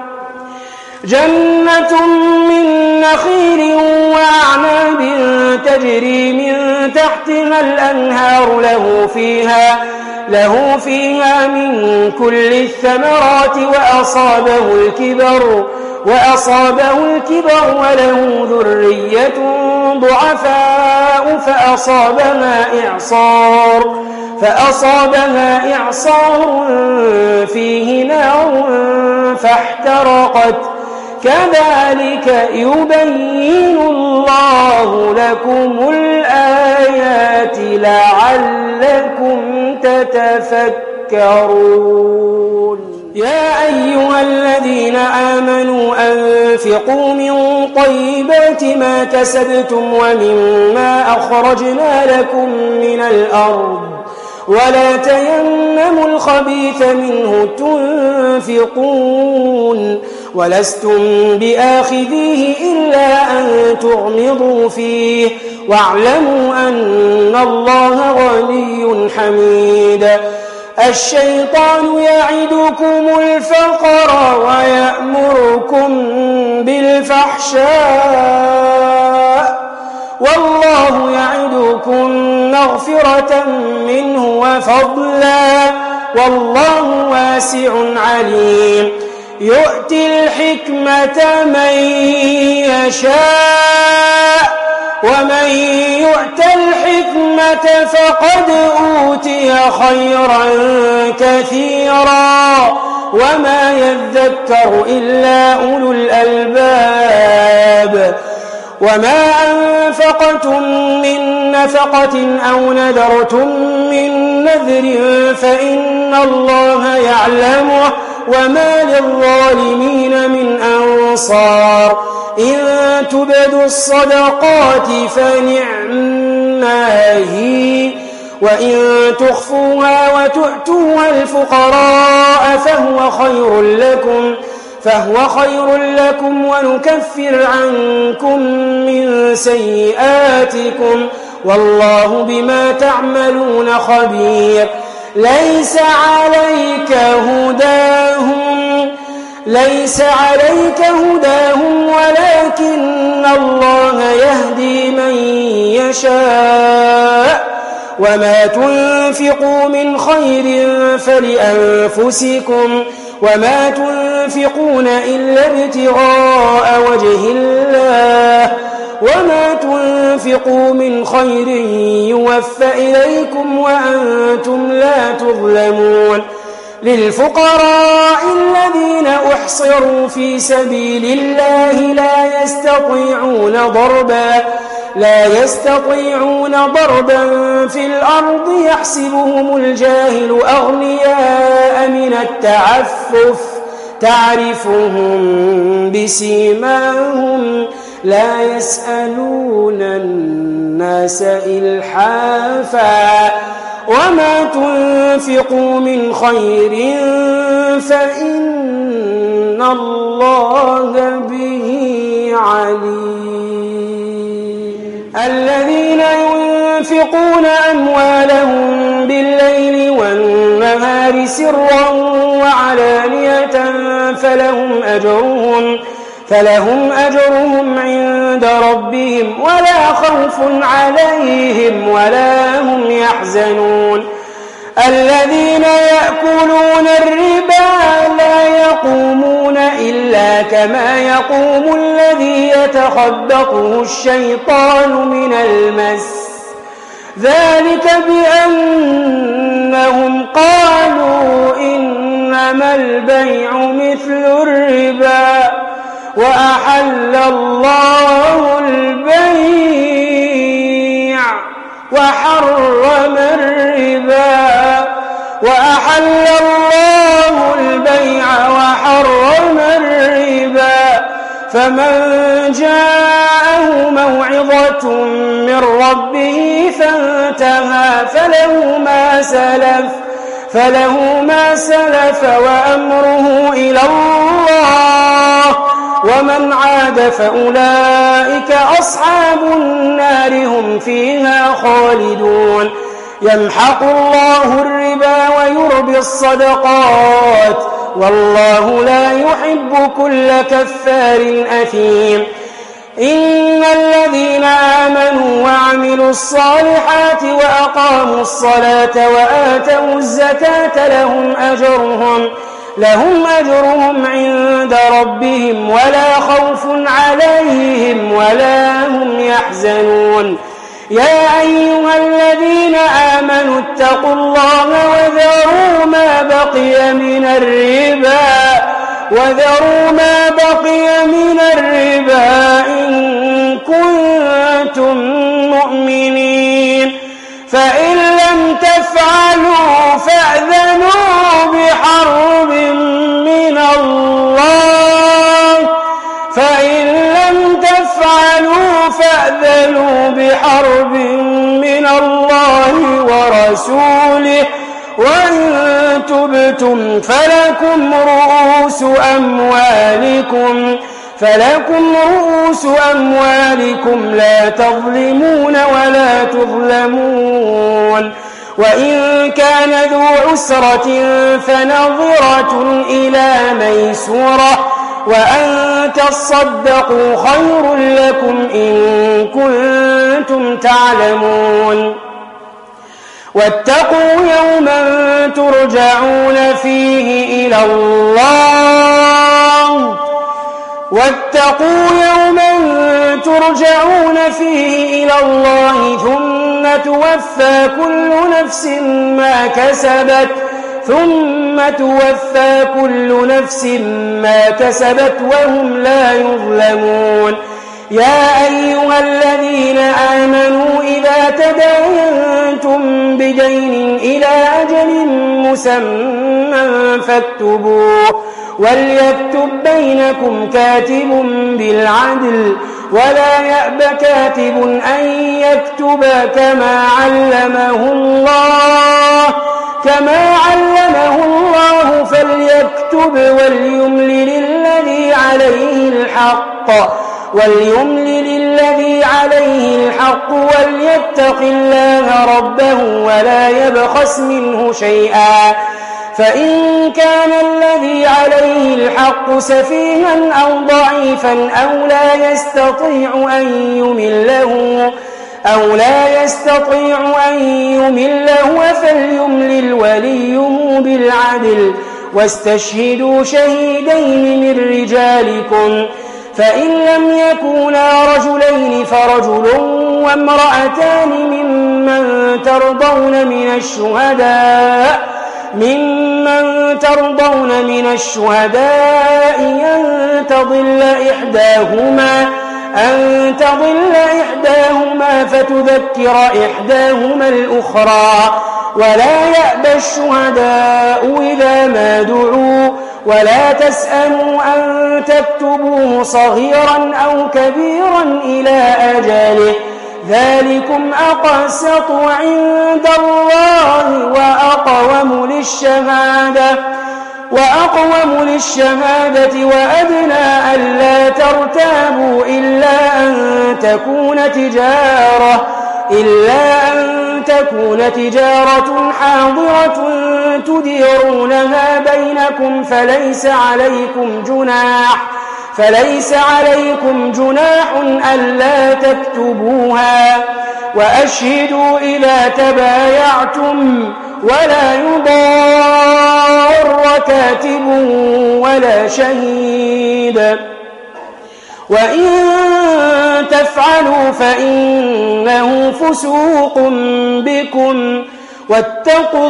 جنة من نخيل وأعناب تجري من تحتها الأنهار له فيها له فيها من كل الثمرات وأصابه الكبر وأصابه الكبر وله ذرية ضعفاء فأصابها إعصار فأصابها إعصار فيه نار فاحترقت كذلك يبين الله لكم الآيات لعلكم تتفكرون يا أيها الذين آمنوا أنفقوا من طيبات ما كسبتم ومما أخرجنا لكم من الأرض ولا تيمموا الخبيث منه تنفقون ولستم بآخذيه إلا أن تغمضوا فيه واعلموا أن الله غني حميد الشيطان يعدكم الفقر ويأمركم بالفحشاء والله يعدكم مغفرة منه وفضلا والله واسع عليم يؤتي الحكمة من يشاء ومن يؤت الحكمة فقد أوتي خيرا كثيرا وما يذكر إلا أولو الألباب وما أنفقتم من نفقة أو نذرتم من نذر فإن الله يعلمه وما للظالمين من أنصار إن تبدوا الصدقات فنعما هي وإن تخفوها وتؤتوها الفقراء فهو خير لكم فهو خير لكم ونكفر عنكم من سيئاتكم والله بما تعملون خبير ليس عليك هداهم ليس عليك هداهم ولكن الله يهدي من يشاء وما تنفقوا من خير فلأنفسكم وما تنفقون إلا ابتغاء وجه الله وما تنفقوا من خير يوفى إليكم وأنتم لا تظلمون للفقراء الذين أحصروا في سبيل الله لا يستطيعون ضربا لا يستطيعون ضربا في الأرض يحسبهم الجاهل أغنياء من التعفف تعرفهم بسيماهم لا يسألون الناس إلحافا وما تنفقوا من خير فإن الله به عليم الذين ينفقون أموالهم بالليل والنهار سرا وعلانية فلهم أجرهم فلهم أجرهم عند ربهم ولا خوف عليهم ولا هم يحزنون الذين يأكلون الربا لا يقومون إلا كما يقوم الذي يتخبطه الشيطان من المس ذلك بأنهم قالوا إنما البيع مثل الربا وأحل الله البيع وحرم الربا وأحل الله البيع وحرم الربا فمن جاءه موعظة من ربه فانتهى فله ما سلف فله ما سلف وأمره إلى الله ومن عاد فأولئك أصحاب النار هم فيها خالدون يمحق الله الربا ويربي الصدقات والله لا يحب كل كفار أثيم إن الذين آمنوا وعملوا الصالحات وأقاموا الصلاة وآتوا الزكاة لهم أجرهم لهم أجرهم عند ربهم ولا خوف عليهم ولا هم يحزنون يا أيها الذين آمنوا اتقوا الله وذروا ما بقي من الربا وذروا ما بقي من الربا إن كنتم مؤمنين فإن لم تفعلوا فأذنوا بحرب من الله فإن لم تفعلوا فأذنوا بحرب من الله ورسوله وإن تبتم فلكم رؤوس أموالكم فلكم رؤوس أموالكم لا تظلمون ولا تظلمون وإن كان ذو عسرة فنظرة إلى ميسورة وأن تصدقوا خير لكم إن كنتم تعلمون واتقوا يوما ترجعون فيه إلى الله واتقوا يوما ترجعون فيه إلى الله ثم توفى كل نفس ما كسبت ثم توفى كل نفس ما كسبت وهم لا يظلمون يا أيها الذين آمنوا إذا تداينتم بدين إلى أجل مسمى فاكتبوه وليكتب بينكم كاتب بالعدل ولا يأب كاتب أن يكتب كما علمه الله كما علمه الله فليكتب وليملل الذي عليه الحق وليملل الذي عليه الحق وليتق الله ربه ولا يبخس منه شيئا فإن كان الذي عليه الحق سفيها أو ضعيفا أو لا يستطيع أن يمله أو لا يستطيع أن يمله فليملل وليه بالعدل واستشهدوا شهيدين من رجالكم فإن لم يكونا رجلين فرجل وامرأتان ممن ترضون من الشهداء ممن ترضون من الشهداء أن تضل إحداهما أن تضل إحداهما فتذكر إحداهما الأخرى ولا يأبى الشهداء إذا ما دعوا ولا تسأموا أن تكتبوه صغيرا أو كبيرا إلى أجله ذلكم أقسط عند الله وأقوم للشهادة وأقوم للشهادة وأدنى ألا ترتابوا إلا أن تكون تجارة إلا أن تكون تجارة حاضرة تديرونها بينكم فليس عليكم جناح فليس عليكم جناح ألا تكتبوها وأشهدوا إذا تبايعتم ولا يضار كاتب ولا شهيد وإن تفعلوا فإنه فسوق بكم واتقوا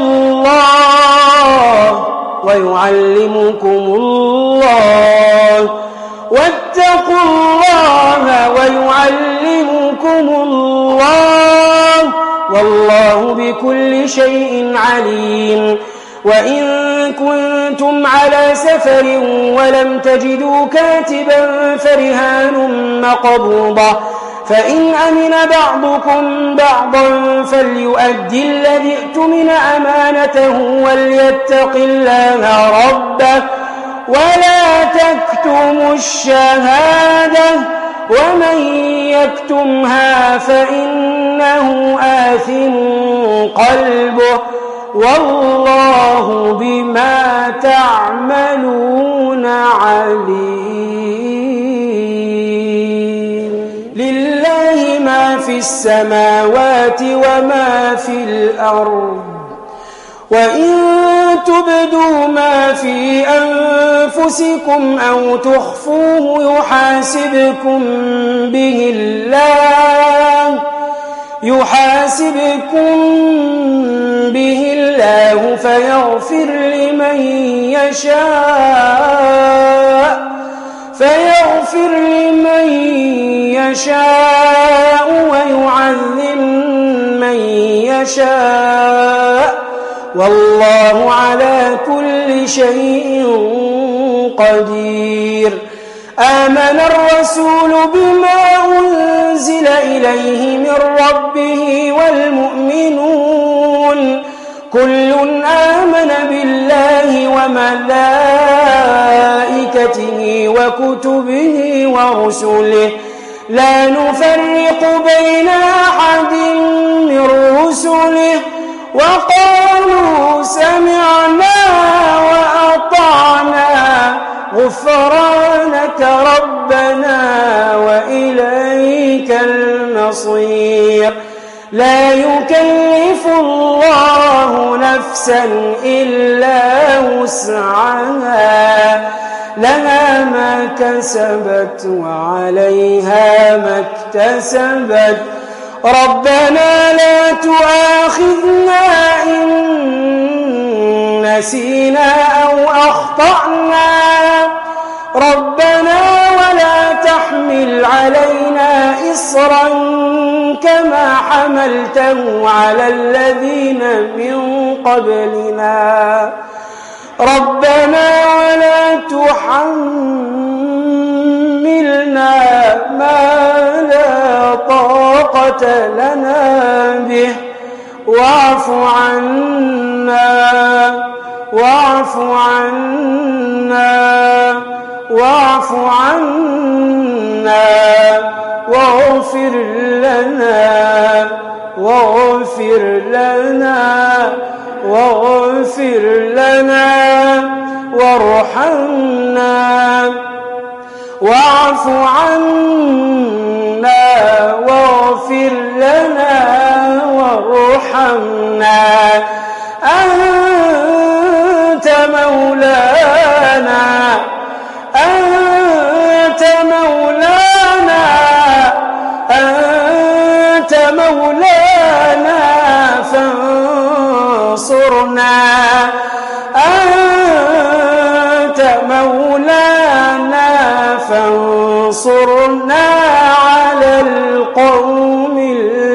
الله ويعلمكم الله واتقوا الله ويعلمكم الله والله بكل شيء عليم وإن كنتم على سفر ولم تجدوا كاتبا فرهان مقبوضة فإن أمن بعضكم بعضا فليؤدي الذي اؤتمن أمانته وليتق الله ربه ولا تكتموا الشهادة ومن يكتمها فإنه آثم قلبه والله بما تعملون عليم. لله ما في السماوات وما في الأرض وإن تبدوا ما في أنفسكم أو تخفوه يحاسبكم به الله يحاسبكم به الله فيغفر لمن يشاء فيغفر لمن يشاء ويعذب من يشاء والله على كل شيء قدير. آمن الرسول بما أنزل إليه من ربه والمؤمنون كل آمن بالله وملائكته وكتبه ورسله لا نفرق بين أحد من رسله وقالوا سمعنا وأطعنا غفرانك ربنا وإليك المصير. لا يكلف الله نفسا إلا وسعها لها ما كسبت وعليها ما اكتسبت ربنا لا تؤاخذنا إن نسينا أو أخطأنا ربنا ولا تحمل علينا إصرا كما حملته على الذين من قبلنا ربنا ولا تحملنا ما لا طاقة لنا به واعف عنا واعف عنا واعف عنا واغفر لنا واغفر لنا واغفر لنا وارحمنا واعف عنا واغفر لنا وارحمنا أنت مولانا أنت مولانا أنت مولانا فانصرنا أنت مولانا فانصرنا على القوم